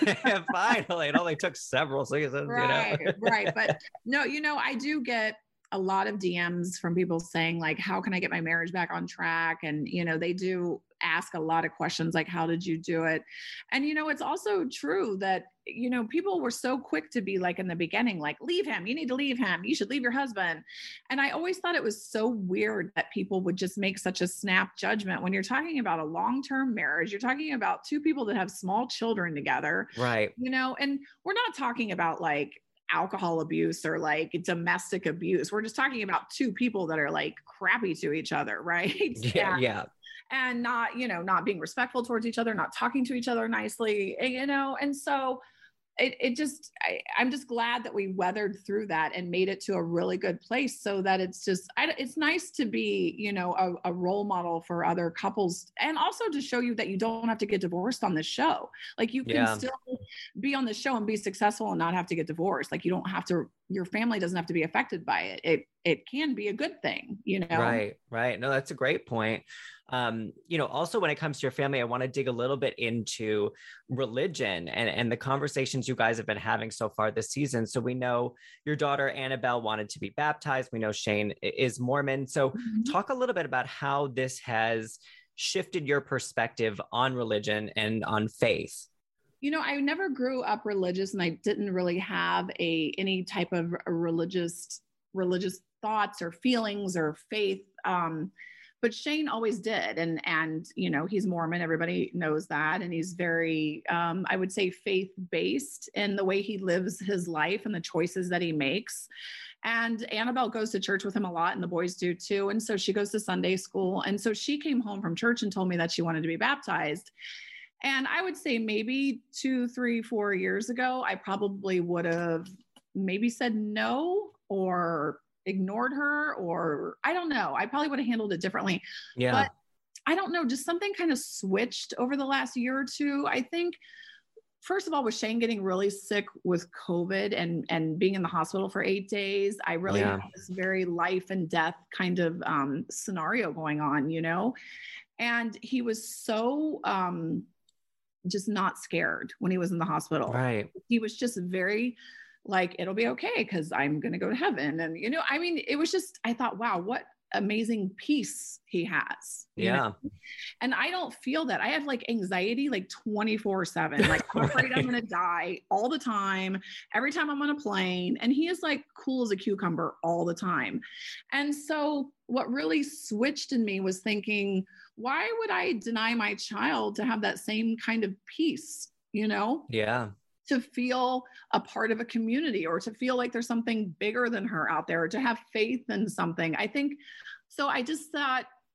Finally, it only took several seasons, Right, you know? right. But no, you know, I do get a lot of D Ms from people saying like, how can I get my marriage back on track? And, you know, they do ask a lot of questions like, how did you do it? And, you know, it's also true that, you know, people were so quick to be like in the beginning, like, leave him, you need to leave him, you should leave your husband. And I always thought it was so weird that people would just make such a snap judgment when you're talking about a long-term marriage. You're talking about two people that have small children together, Right. you know, and we're not talking about like alcohol abuse or like domestic abuse. We're just talking about two people that are like crappy to each other, right? Yeah. And, Yeah. and not, you know, not being respectful towards each other, not talking to each other nicely, and, you know, and so it, it just, I, I'm just glad that we weathered through that and made it to a really good place, so that it's just, I, it's nice to be, you know, a, a role model for other couples, and also to show you that you don't have to get divorced on this show. Like you can Yeah. still be on the show and be successful and not have to get divorced. Like you don't have to, your family doesn't have to be affected by it. It, it can be a good thing, you know? Right, right. No, that's a great point. Um, you know, also when it comes to your family, I want to dig a little bit into religion and, and the conversations you guys have been having so far this season. So we know your daughter Annabelle wanted to be baptized. We know Shane i- is Mormon. So Mhm. talk a little bit about how this has shifted your perspective on religion and on faith. You know, I never grew up religious, and I didn't really have a any type of a religious religious thoughts or feelings or faith. Um, but Shane always did, and and you know, he's Mormon. Everybody knows that, and he's very, um, I would say, faith based in the way he lives his life and the choices that he makes. And Annabelle goes to church with him a lot, and the boys do too. And so she goes to Sunday school, and so she came home from church and told me that she wanted to be baptized. And I would say maybe two, three, four years ago, I probably would have maybe said no or ignored her, or I don't know. I probably would have handled it differently. Yeah. But I don't know, just something kind of switched over the last year or two. I think, first of all, with Shane getting really sick with COVID and, and being in the hospital for eight days, I really Yeah. had this very life and death kind of um, scenario going on, you know? And he was so, um, just not scared when he was in the hospital. Right. He was just very like, it'll be okay because I'm going to go to heaven. And, you know, I mean, it was just, I thought, wow, what amazing peace he has. you Yeah. know? And I don't feel that. I have like anxiety like twenty-four seven. Like I'm afraid I'm going to die all the time, every time I'm on a plane. And he is like cool as a cucumber all the time. And so what really switched in me was thinking, why would I deny my child to have that same kind of peace, you know? Yeah. To feel a part of a community, or to feel like there's something bigger than her out there, or to have faith in something. I think, so I just thought,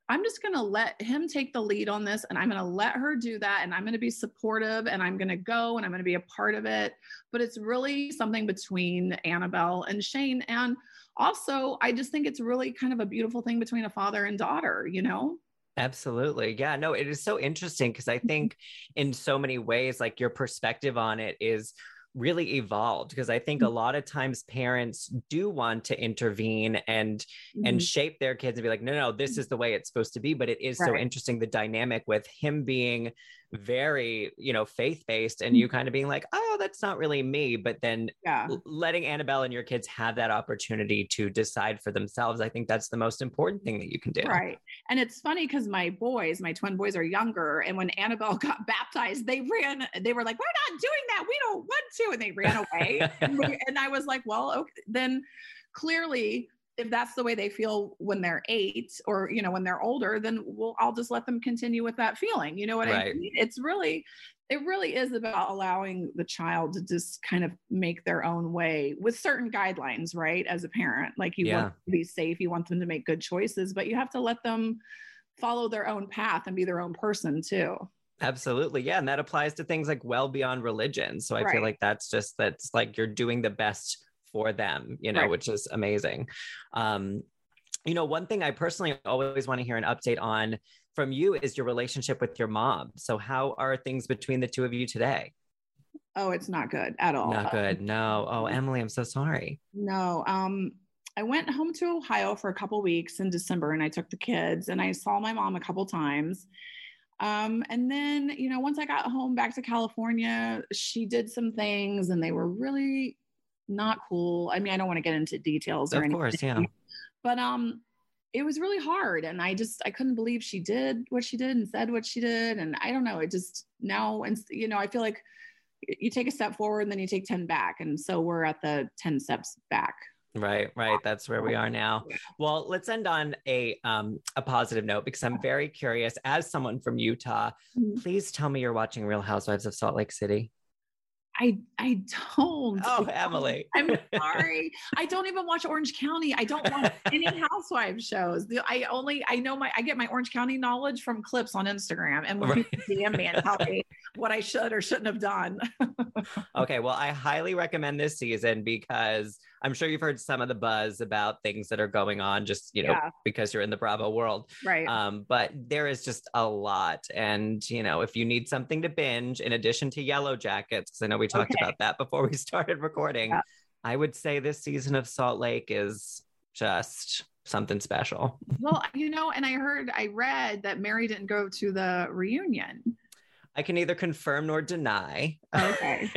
I'm just going to let him take the lead on this, and I'm going to let her do that. And I'm going to be supportive, and I'm going to go, and I'm going to be a part of it. But it's really something between Annabelle and Shane. And also, I just think it's really kind of a beautiful thing between a father and daughter, you know? Absolutely. Yeah, no, it is so interesting because I think in so many ways, like your perspective on it is really evolved, because I think a lot of times parents do want to intervene and mm-hmm. and shape their kids and be like, no, no, this is the way it's supposed to be. But it is right. so interesting, the dynamic with him being very, you know, faith-based and you kind of being like, oh, that's not really me. But then yeah. letting Annabelle and your kids have that opportunity to decide for themselves. I think that's the most important thing that you can do. Right. And it's funny because my boys, my twin boys are younger. And when Annabelle got baptized, they ran, they were like, we're not doing that. We don't want to. And they ran away. and, we, and I was like, well, okay, then clearly if that's the way they feel when they're eight or, you know, when they're older, then we'll, I'll just let them continue with that feeling. You know what right. I mean? It's really, it really is about allowing the child to just kind of make their own way with certain guidelines, right? As a parent, like you yeah. want them to be safe, you want them to make good choices, but you have to let them follow their own path and be their own person too. Absolutely. Yeah. And that applies to things like well beyond religion. So I right. feel like that's just, that's like, you're doing the best for them, you know, right. which is amazing. Um, you know, one thing I personally always want to hear an update on from you is your relationship with your mom. So how are things between the two of you today? Oh, it's not good at all. Not good. No. Oh, Emily, I'm so sorry. No. Um, I went home to Ohio for a couple weeks in December and I took the kids and I saw my mom a couple times. Um, and then, you know, once I got home back to California, she did some things and they were really not cool. I mean, I don't want to get into details or of anything. Of course, yeah. But um, it was really hard. And I just, I couldn't believe she did what she did and said what she did. And I don't know, it just now, and you know, I feel like you take a step forward and then you take ten back. And so we're at the ten steps back. Right, right. That's where we are now. Well, let's end on a um, a positive note, because I'm very curious, as someone from Utah, mm-hmm. please tell me you're watching Real Housewives of Salt Lake City. I I don't. Oh, Emily. I'm sorry. I don't even watch Orange County. I don't watch any Housewives shows. The, I only, I know my, I get my Orange County knowledge from clips on Instagram and when right. people D M me and tell me what I should or shouldn't have done. Okay. Well, I highly recommend this season because I'm sure you've heard some of the buzz about things that are going on just, you know, yeah. because you're in the Bravo world. Right. Um, but there is just a lot. And, you know, if you need something to binge in addition to Yellow Jackets, because I know we talked okay. about that before we started recording, yeah. I would say this season of Salt Lake is just something special. Well, you know, and I heard, I read that Mary didn't go to the reunion. I can neither confirm nor deny. Okay.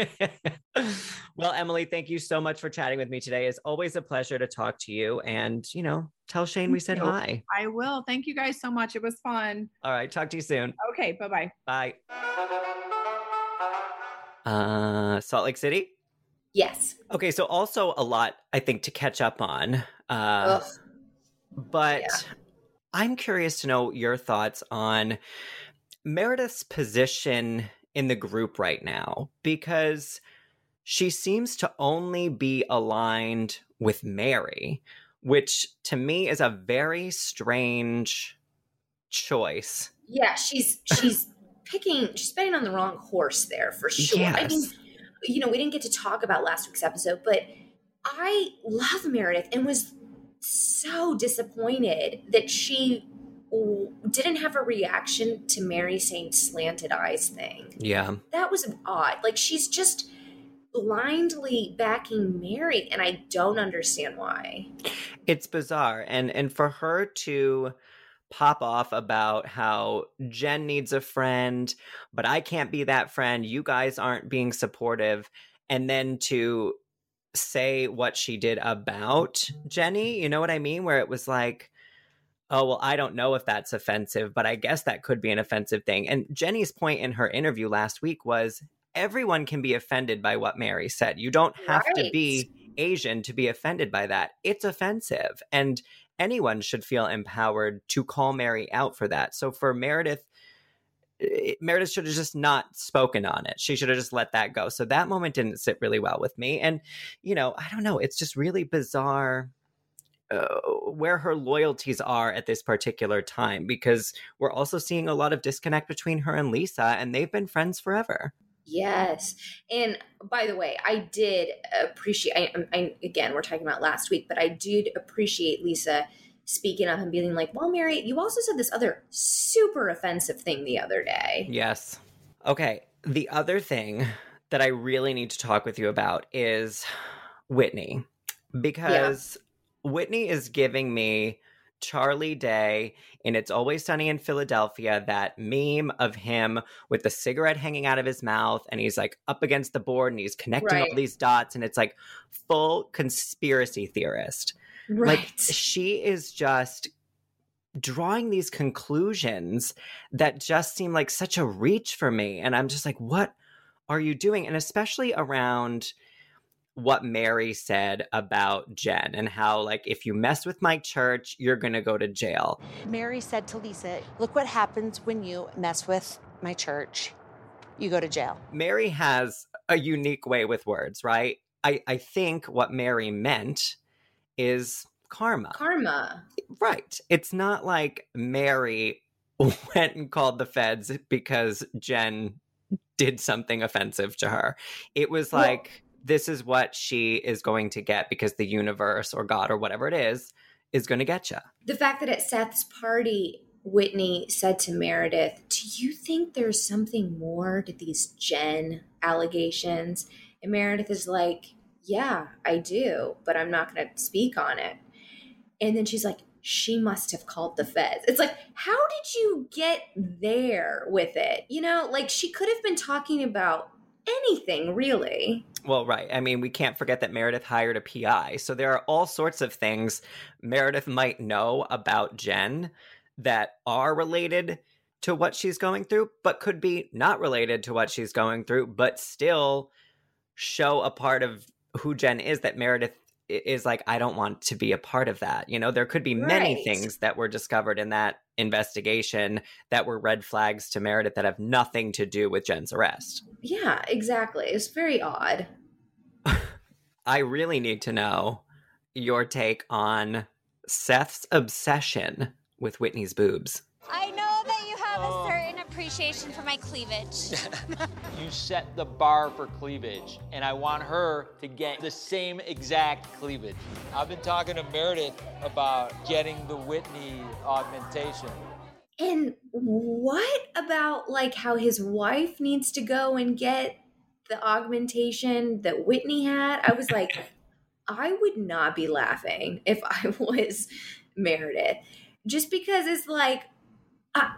Well, Emily, thank you so much for chatting with me today. It's always a pleasure to talk to you. And, you know, tell Shane thank we said you. Hi. I will. Thank you guys so much. It was fun. All right. Talk to you soon. Okay. Bye-bye. Bye. Uh, Salt Lake City? Yes. Okay. So also a lot, I think, to catch up on. Uh, but yeah. I'm curious to know your thoughts on Meredith's position in the group right now, because she seems to only be aligned with Mary, which to me is a very strange choice. Yeah, she's she's picking, she's betting on the wrong horse there for sure. Yes. I mean, you know, we didn't get to talk about last week's episode, but I love Meredith and was so disappointed that she didn't have a reaction to Mary saying slanted eyes thing. Yeah. That was odd. Like, she's just blindly backing Mary, and I don't understand why. It's bizarre. And and for her to pop off about how Jen needs a friend, but I can't be that friend, you guys aren't being supportive, and then to say what she did about Jenny, you know what I mean? Where it was like, oh, well, I don't know if that's offensive, but I guess that could be an offensive thing. And Jenny's point in her interview last week was everyone can be offended by what Mary said. You don't have right. to be Asian to be offended by that. It's offensive. And anyone should feel empowered to call Mary out for that. So for Meredith, it, Meredith should have just not spoken on it. She should have just let that go. So that moment didn't sit really well with me. And, you know, I don't know. It's just really bizarre uh, where her loyalties are at this particular time, because we're also seeing a lot of disconnect between her and Lisa, and they've been friends forever. Yes. And by the way, I did appreciate, I, I, again, we're talking about last week, but I did appreciate Lisa speaking up and being like, well, Mary, you also said this other super offensive thing the other day. Yes. Okay. The other thing that I really need to talk with you about is Whitney, because yeah. Whitney is giving me Charlie Day in It's Always Sunny in Philadelphia, that meme of him with the cigarette hanging out of his mouth and he's like up against the board and he's connecting right. all these dots, and it's like full conspiracy theorist. Right. Like, she is just drawing these conclusions that just seem like such a reach for me. And I'm just like, what are you doing? And especially around what Mary said about Jen and how, like, if you mess with my church, you're going to go to jail. Mary said to Lisa, look what happens when you mess with my church. You go to jail. Mary has a unique way with words, right? I, I think what Mary meant is karma. Karma. Right. It's not like Mary went and called the feds because Jen did something offensive to her. It was like, well, this is what she is going to get because the universe or God or whatever it is, is going to get you. The fact that at Seth's party, Whitney said to Meredith, do you think there's something more to these Jen allegations? And Meredith is like, yeah, I do, but I'm not going to speak on it. And then she's like, she must have called the feds. It's like, how did you get there with it? You know, like, she could have been talking about anything, really. Well, right. I mean, we can't forget that Meredith hired a P I. So there are all sorts of things Meredith might know about Jen that are related to what she's going through, but could be not related to what she's going through, but still show a part of who Jen is that Meredith is like, I don't want to be a part of that. You know, there could be many right. things that were discovered in that investigation that were red flags to Meredith that have nothing to do with Jen's arrest. Yeah, exactly. It's very odd. I really need to know your take on Seth's obsession with Whitney's boobs. I know that you have a certain appreciation for my cleavage. You set the bar for cleavage, and I want her to get the same exact cleavage. I've been talking to Meredith about getting the Whitney augmentation. And what about, like, how his wife needs to go and get the augmentation that Whitney had? I was like, I would not be laughing if I was Meredith. Just because it's like, uh,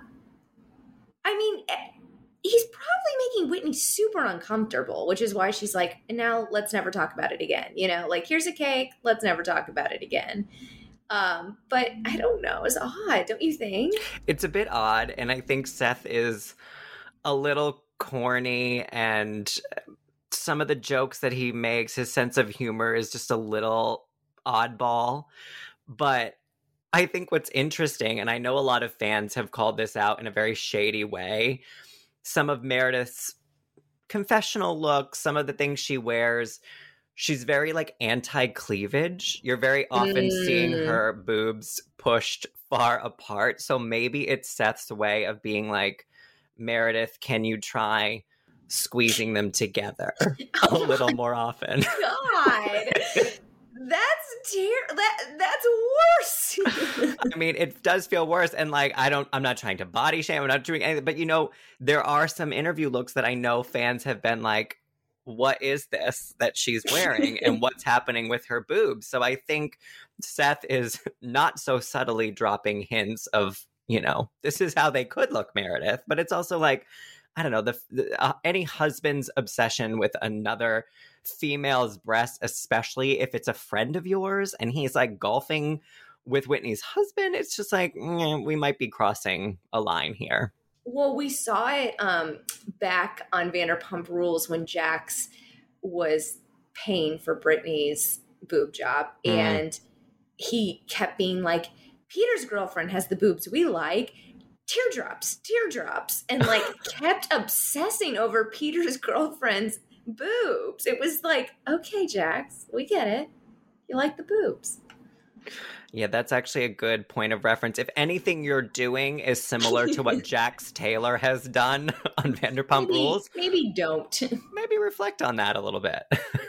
I mean, he's probably making Whitney super uncomfortable, which is why she's like, and now let's never talk about it again. You know, like, here's a cake, let's never talk about it again. Um, but I don't know, it's odd, don't you think? It's a bit odd, and I think Seth is a little corny, and some of the jokes that he makes, his sense of humor is just a little oddball. But I think what's interesting, and I know a lot of fans have called this out in a very shady way, some of Meredith's confessional looks, some of the things she wears, she's very, like, anti-cleavage. You're very often mm. seeing her boobs pushed far apart. So maybe it's Seth's way of being like, Meredith, can you try squeezing them together a little more often? God, that's ter- that that's worse. I mean, it does feel worse. And, like, I don't, I'm not trying to body shame. I'm not doing anything. But, you know, there are some interview looks that I know fans have been like, what is this that she's wearing and what's happening with her boobs? So I think Seth is not so subtly dropping hints of, you know, this is how they could look, Meredith. But it's also like, I don't know, the, the uh, any husband's obsession with another female's breast, especially if it's a friend of yours and he's like golfing with Whitney's husband, it's just like, mm, we might be crossing a line here. Well, we saw it um, back on Vanderpump Rules when Jax was paying for Brittany's boob job. Mm. And he kept being like, Peter's girlfriend has the boobs we like. Teardrops, teardrops. And, like, kept obsessing over Peter's girlfriend's boobs. It was like, okay, Jax, we get it. You like the boobs. Yeah, that's actually a good point of reference. If anything you're doing is similar to what Jax Taylor has done on Vanderpump maybe, Rules, maybe don't. maybe reflect on that a little bit.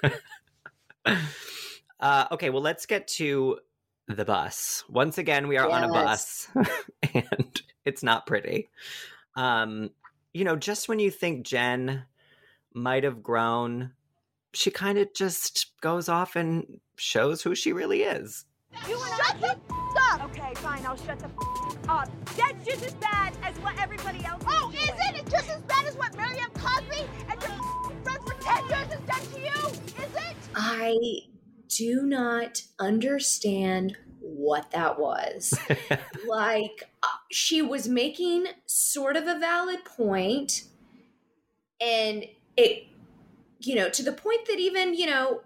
uh, okay, well, let's get to the bus. Once again, we are yes. on a bus, and it's not pretty. Um, you know, just when you think Jen might have grown, she kind of just goes off and shows who she really is. You shut the f- up! Okay, fine, I'll shut the f- up. That's just as bad as what everybody else is Oh, doing. Is it? It's just as bad as what Miriam Cosby and your f- friends for ten years has done to you? Is it? I do not understand what that was. Like, uh, she was making sort of a valid point, and it, you know, to the point that even, you know,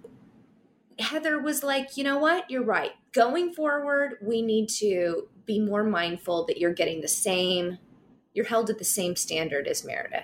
Heather was like, you know what? You're right. Going forward, we need to be more mindful that you're getting the same, you're held at the same standard as Meredith.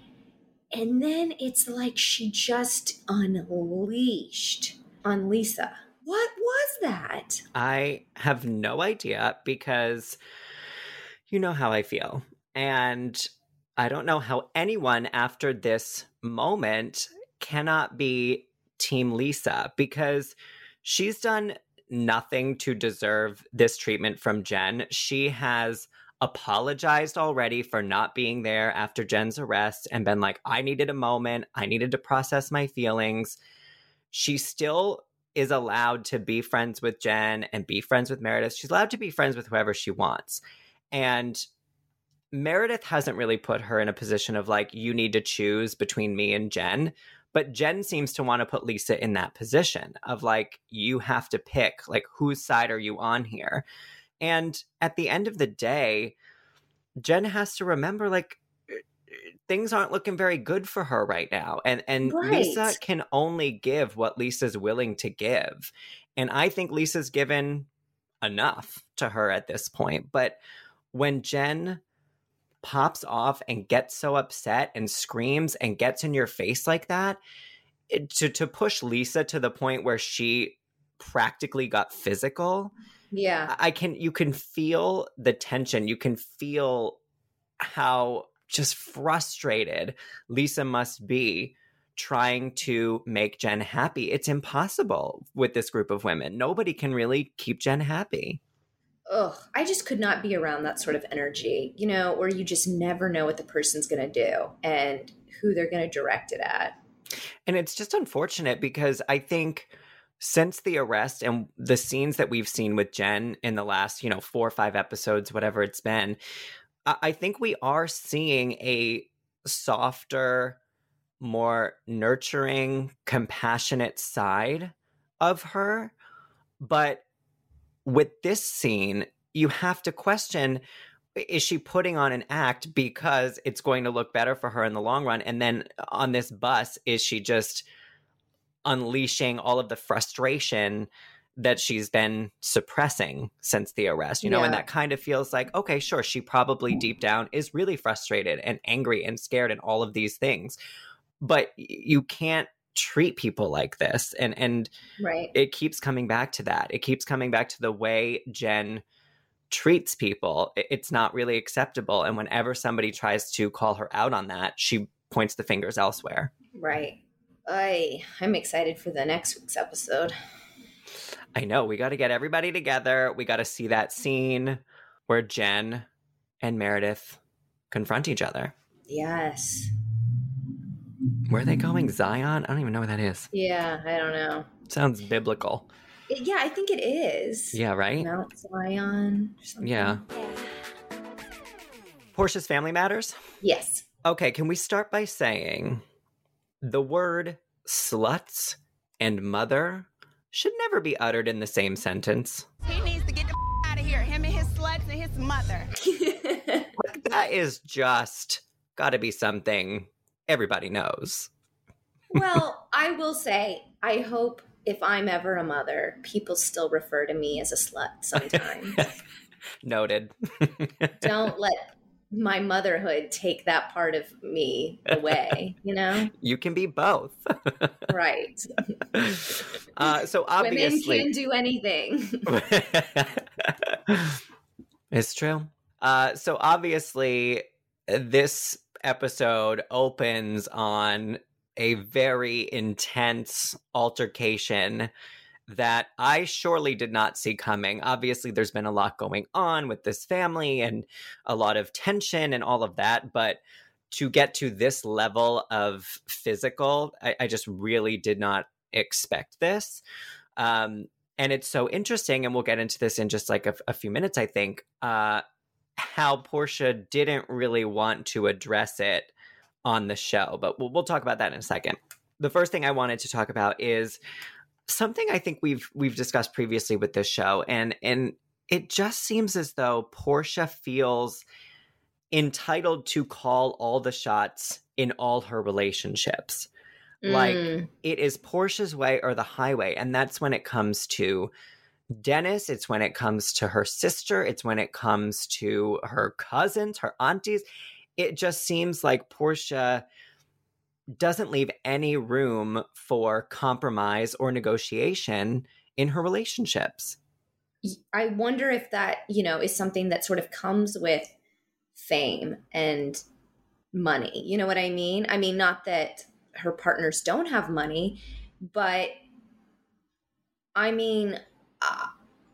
And then it's like she just unleashed on Lisa. What was that? I have no idea because you know how I feel. And I don't know how anyone after this moment cannot be Team Lisa, because she's done nothing to deserve this treatment from Jen. She has apologized already for not being there after Jen's arrest and been like, I needed a moment. I needed to process my feelings. She still is allowed to be friends with Jen and be friends with Meredith. She's allowed to be friends with whoever she wants. And Meredith hasn't really put her in a position of like, you need to choose between me and Jen. But Jen seems to want to put Lisa in that position of like, you have to pick, like, whose side are you on here? And at the end of the day, Jen has to remember, like, things aren't looking very good for her right now. And and right. Lisa can only give what Lisa's willing to give. And I think Lisa's given enough to her at this point. But when Jen pops off and gets so upset and screams and gets in your face like that, it, to to push Lisa to the point where she practically got physical. Yeah. I can you can feel the tension. You can feel how just frustrated Lisa must be trying to make Jen happy. It's impossible with this group of women. Nobody can really keep Jen happy. Ugh, I just could not be around that sort of energy, you know, where you just never know what the person's going to do and who they're going to direct it at. And it's just unfortunate because I think since the arrest and the scenes that we've seen with Jen in the last, you know, four or five episodes, whatever it's been, I think we are seeing a softer, more nurturing, compassionate side of her. But with this scene, you have to question, is she putting on an act because it's going to look better for her in the long run? And then on this bus, is she just unleashing all of the frustration that she's been suppressing since the arrest? You know, yeah. And that kind of feels like, okay, sure, she probably deep down is really frustrated and angry and scared and all of these things. But you can't treat people like this. And and right. It keeps coming back to that. It keeps coming back to the way Jen treats people. It's not really acceptable. And whenever somebody tries to call her out on that, she points the fingers elsewhere. Right. I, I'm excited for the next week's episode. I know. We got to get everybody together. We got to see that scene where Jen and Meredith confront each other. Yes. Where are they going? Zion? I don't even know what that is. Yeah, I don't know. Sounds biblical. It, yeah, I think it is. Yeah, right? Mount Zion or something. Yeah. Portia's Family Matters? Yes. Okay, can we start by saying the word sluts and mother should never be uttered in the same sentence. He needs to get the f- out of here. Him and his sluts and his mother. Like, that is just got to be something everybody knows. Well, I will say, I hope if I'm ever a mother, people still refer to me as a slut sometimes. Noted. Don't let my motherhood take that part of me away, you know? You can be both. Right. Uh, so obviously, women can do anything. It's true. Uh, so obviously, this episode opens on a very intense altercation that I surely did not see coming. Obviously, there's been a lot going on with this family and a lot of tension and all of that. But to get to this level of physical, I, I just really did not expect this. Um, and it's so interesting, and we'll get into this in just like a, a few minutes, I think, uh, how Portia didn't really want to address it on the show. But we'll, we'll talk about that in a second. The first thing I wanted to talk about is something I think we've we've discussed previously with this show, and and it just seems as though Portia feels entitled to call all the shots in all her relationships. Mm. Like, it is Portia's way or the highway, and that's when it comes to Dennis, it's when it comes to her sister, it's when it comes to her cousins, her aunties. It just seems like Portia doesn't leave any room for compromise or negotiation in her relationships. I wonder if that, you know, is something that sort of comes with fame and money. You know what I mean? I mean, not that her partners don't have money, but I mean, uh,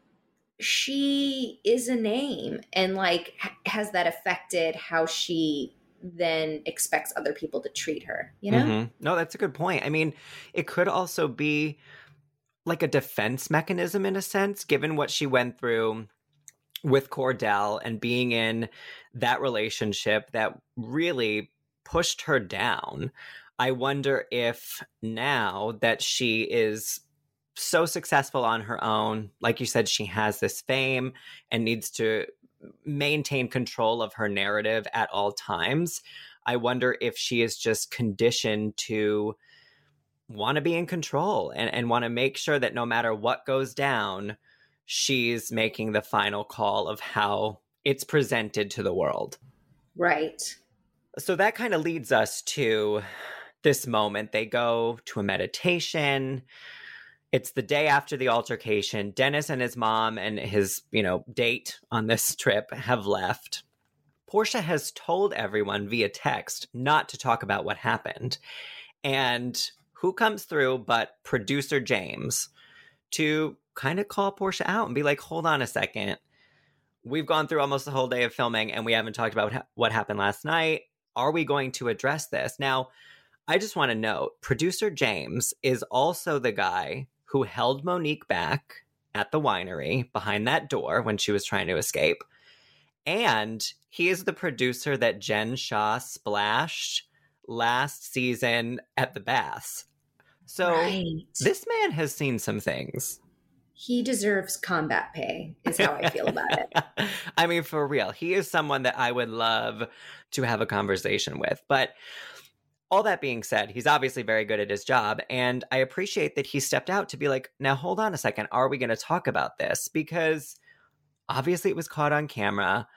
she is a name, and like, has that affected how she then expects other people to treat her, you know? Mm-hmm. No, that's a good point. I mean, it could also be like a defense mechanism in a sense, given what she went through with Cordell and being in that relationship that really pushed her down. I wonder if now that she is so successful on her own, like you said, she has this fame and needs to maintain control of her narrative at all times. I wonder if she is just conditioned to want to be in control and, and want to make sure that no matter what goes down, she's making the final call of how it's presented to the world. Right. So that kind of leads us to this moment. They go to a meditation. It's the day after the altercation. Dennis and his mom and his, you know, date on this trip have left. Portia has told everyone via text not to talk about what happened. And who comes through but producer James to kind of call Portia out and be like, hold on a second. We've gone through almost the whole day of filming and we haven't talked about what, ha- what happened last night. Are we going to address this? Now, I just want to note, producer James is also the guy who held Monique back at the winery behind that door when she was trying to escape. And he is the producer that Jen Shah splashed last season at the baths. So right. This man has seen some things. He deserves combat pay, is how I feel about it. I mean, for real, he is someone that I would love to have a conversation with. But all that being said, he's obviously very good at his job, and I appreciate that he stepped out to be like, now hold on a second, are we going to talk about this? Because obviously it was caught on camera.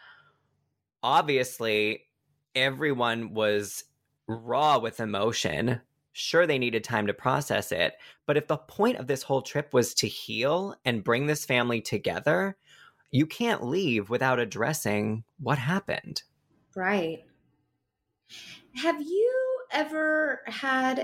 Obviously, everyone was raw with emotion. Sure, they needed time to process it, but if the point of this whole trip was to heal and bring this family together, you can't leave without addressing what happened. Right. Have you ever had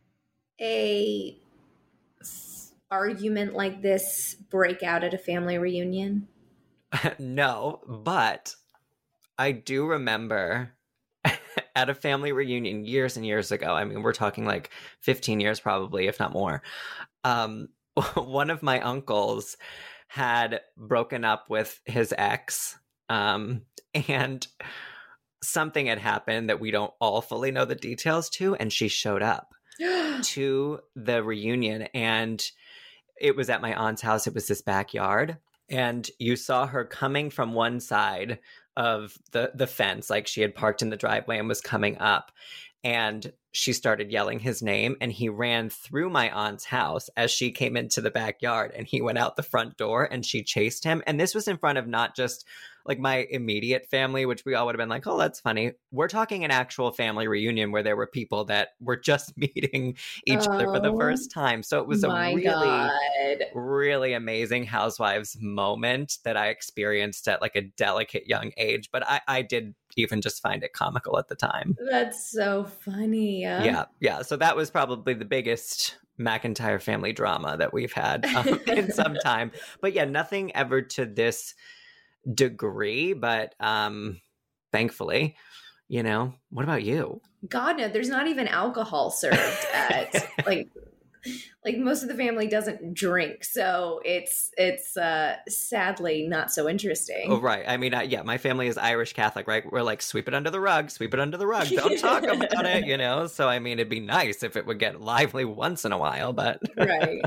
a f- argument like this break out at a family reunion? No, but I do remember at a family reunion years and years ago, I mean, we're talking like fifteen years probably, if not more, um, one of my uncles had broken up with his ex, um, and something had happened that we don't all fully know the details to, and she showed up to the reunion, and it was at my aunt's house. It was this backyard, and you saw her coming from one side of the the fence, like she had parked in the driveway and was coming up, and she started yelling his name, and he ran through my aunt's house as she came into the backyard, and he went out the front door and she chased him. And this was in front of not just like my immediate family, which we all would have been like, oh, that's funny. We're talking an actual family reunion where there were people that were just meeting each oh, other for the first time. So it was a really, God. really amazing Housewives moment that I experienced at like a delicate young age. But I, I did even just find it comical at the time. That's so funny. Uh. Yeah. Yeah. So that was probably the biggest McIntyre family drama that we've had um, in some time. But yeah, nothing ever to this degree, but um, thankfully, you know, what about you? God, no, there's not even alcohol served at like, like most of the family doesn't drink. So it's, it's uh, sadly not so interesting. Oh, right. I mean, uh, yeah, my family is Irish Catholic, right? We're like, sweep it under the rug, sweep it under the rug. Don't talk about it, you know? So, I mean, it'd be nice if it would get lively once in a while, but. Right.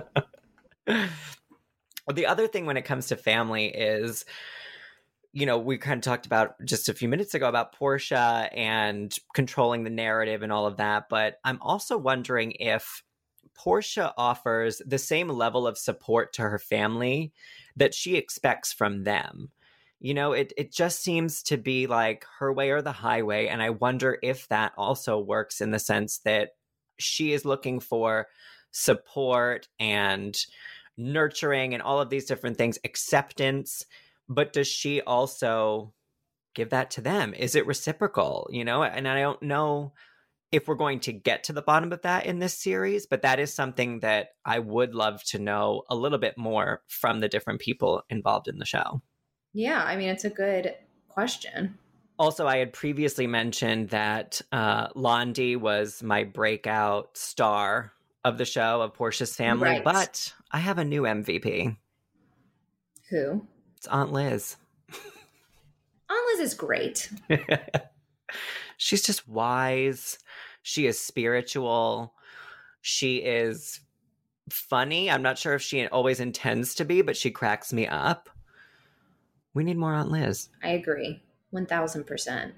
The other thing when it comes to family is, you know, we kind of talked about just a few minutes ago about Portia and controlling the narrative and all of that. But I'm also wondering if Portia offers the same level of support to her family that she expects from them. You know, it it just seems to be like her way or the highway. And I wonder if that also works in the sense that she is looking for support and nurturing and all of these different things, acceptance. But does she also give that to them? Is it reciprocal? You know, and I don't know if we're going to get to the bottom of that in this series, but that is something that I would love to know a little bit more from the different people involved in the show. Yeah, I mean, it's a good question. Also, I had previously mentioned that uh, Londi was my breakout star of the show, of Portia's family, right. But I have a new M V P. Who? It's Aunt Liz. Aunt Liz is great. She's just wise. She is spiritual. She is funny. I'm not sure if she always intends to be, but she cracks me up. We need more Aunt Liz. I agree. one thousand percent.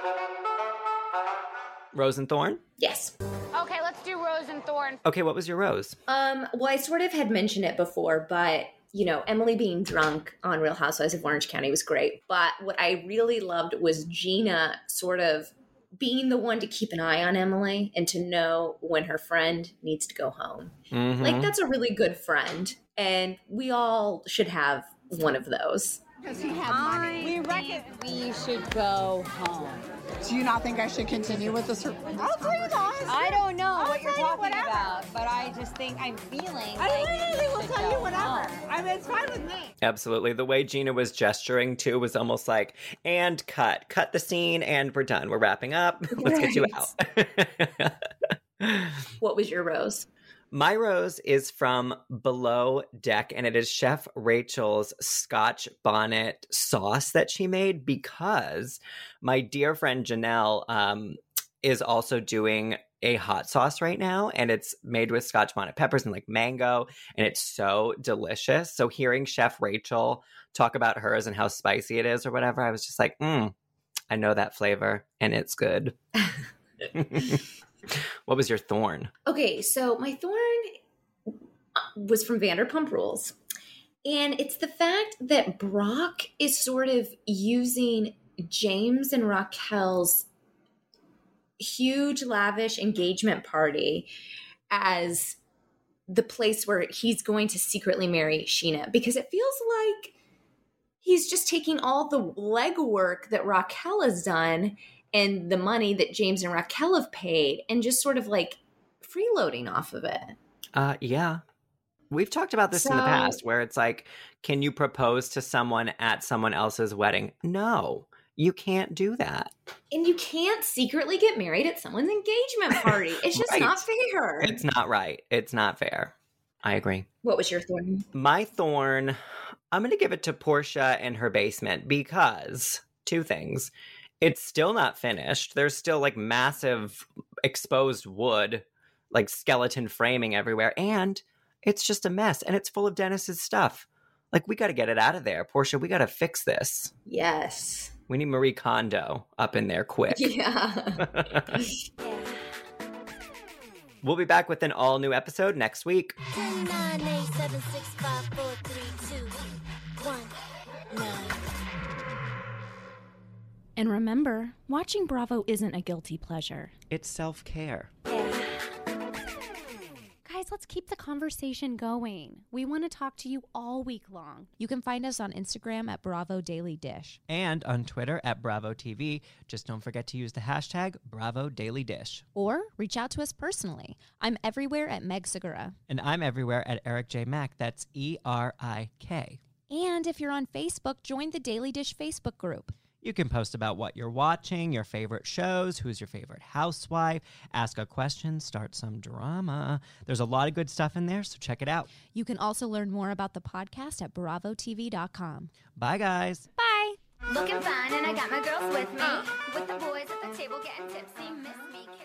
Rose and Thorn? Yes. Okay, let's do Rose and Thorn. Okay, what was your rose? Um, well, I sort of had mentioned it before, but you know, Emily being drunk on Real Housewives of Orange County was great. But what I really loved was Gina sort of being the one to keep an eye on Emily and to know when her friend needs to go home. Mm-hmm. Like, that's a really good friend. And we all should have one of those. Because we have money. We reckon we should go home. Do you not think I should continue with this? I'll tell you that. I don't know I'll what you're talking you about, but I just think I'm feeling I like literally will tell you whatever. Home. I mean, it's fine with me. Absolutely. The way Gina was gesturing, too, was almost like, and cut. Cut the scene, and we're done. We're wrapping up. Let's right. get you out. What was your rose? My rose is from Below Deck, and it is Chef Rachel's Scotch bonnet sauce that she made, because my dear friend Janelle um, is also doing a hot sauce right now, and it's made with Scotch bonnet peppers and like mango, and it's so delicious. So hearing Chef Rachel talk about hers and how spicy it is or whatever, I was just like, mm, I know that flavor, and it's good. What was your thorn? Okay, so my thorn was from Vanderpump Rules. And it's the fact that Brock is sort of using James and Raquel's huge, lavish engagement party as the place where he's going to secretly marry Sheena. Because it feels like he's just taking all the legwork that Raquel has done and the money that James and Raquel have paid and just sort of like freeloading off of it. Uh, yeah. We've talked about this so, in the past where it's like, can you propose to someone at someone else's wedding? No, you can't do that. And you can't secretly get married at someone's engagement party. It's just right. not fair. It's not right. It's not fair. I agree. What was your thorn? My thorn, I'm going to give it to Portia in her basement because two things. It's still not finished. There's still like massive exposed wood, like skeleton framing everywhere. And it's just a mess. And it's full of Dennis's stuff. Like, we got to get it out of there. Portia, we got to fix this. Yes. We need Marie Kondo up in there quick. Yeah. We'll be back with an all new episode next week. ten, nine, eight, seven, six, five, four, three, two, one, nine. And remember, watching Bravo isn't a guilty pleasure. It's self-care. Guys, let's keep the conversation going. We want to talk to you all week long. You can find us on Instagram at Bravo Daily Dish. And on Twitter at Bravo T V. Just don't forget to use the hashtag Bravo Daily Dish. Or reach out to us personally. I'm everywhere at Meg Segura. And I'm everywhere at Eric J. Mack. That's E R I K. And if you're on Facebook, join the Daily Dish Facebook group. You can post about what you're watching, your favorite shows, who's your favorite housewife, ask a question, start some drama. There's a lot of good stuff in there, so check it out. You can also learn more about the podcast at bravo t v dot com. Bye, guys. Bye. Looking fine, and I got my girls with me. With the boys at the table getting tipsy. Miss me.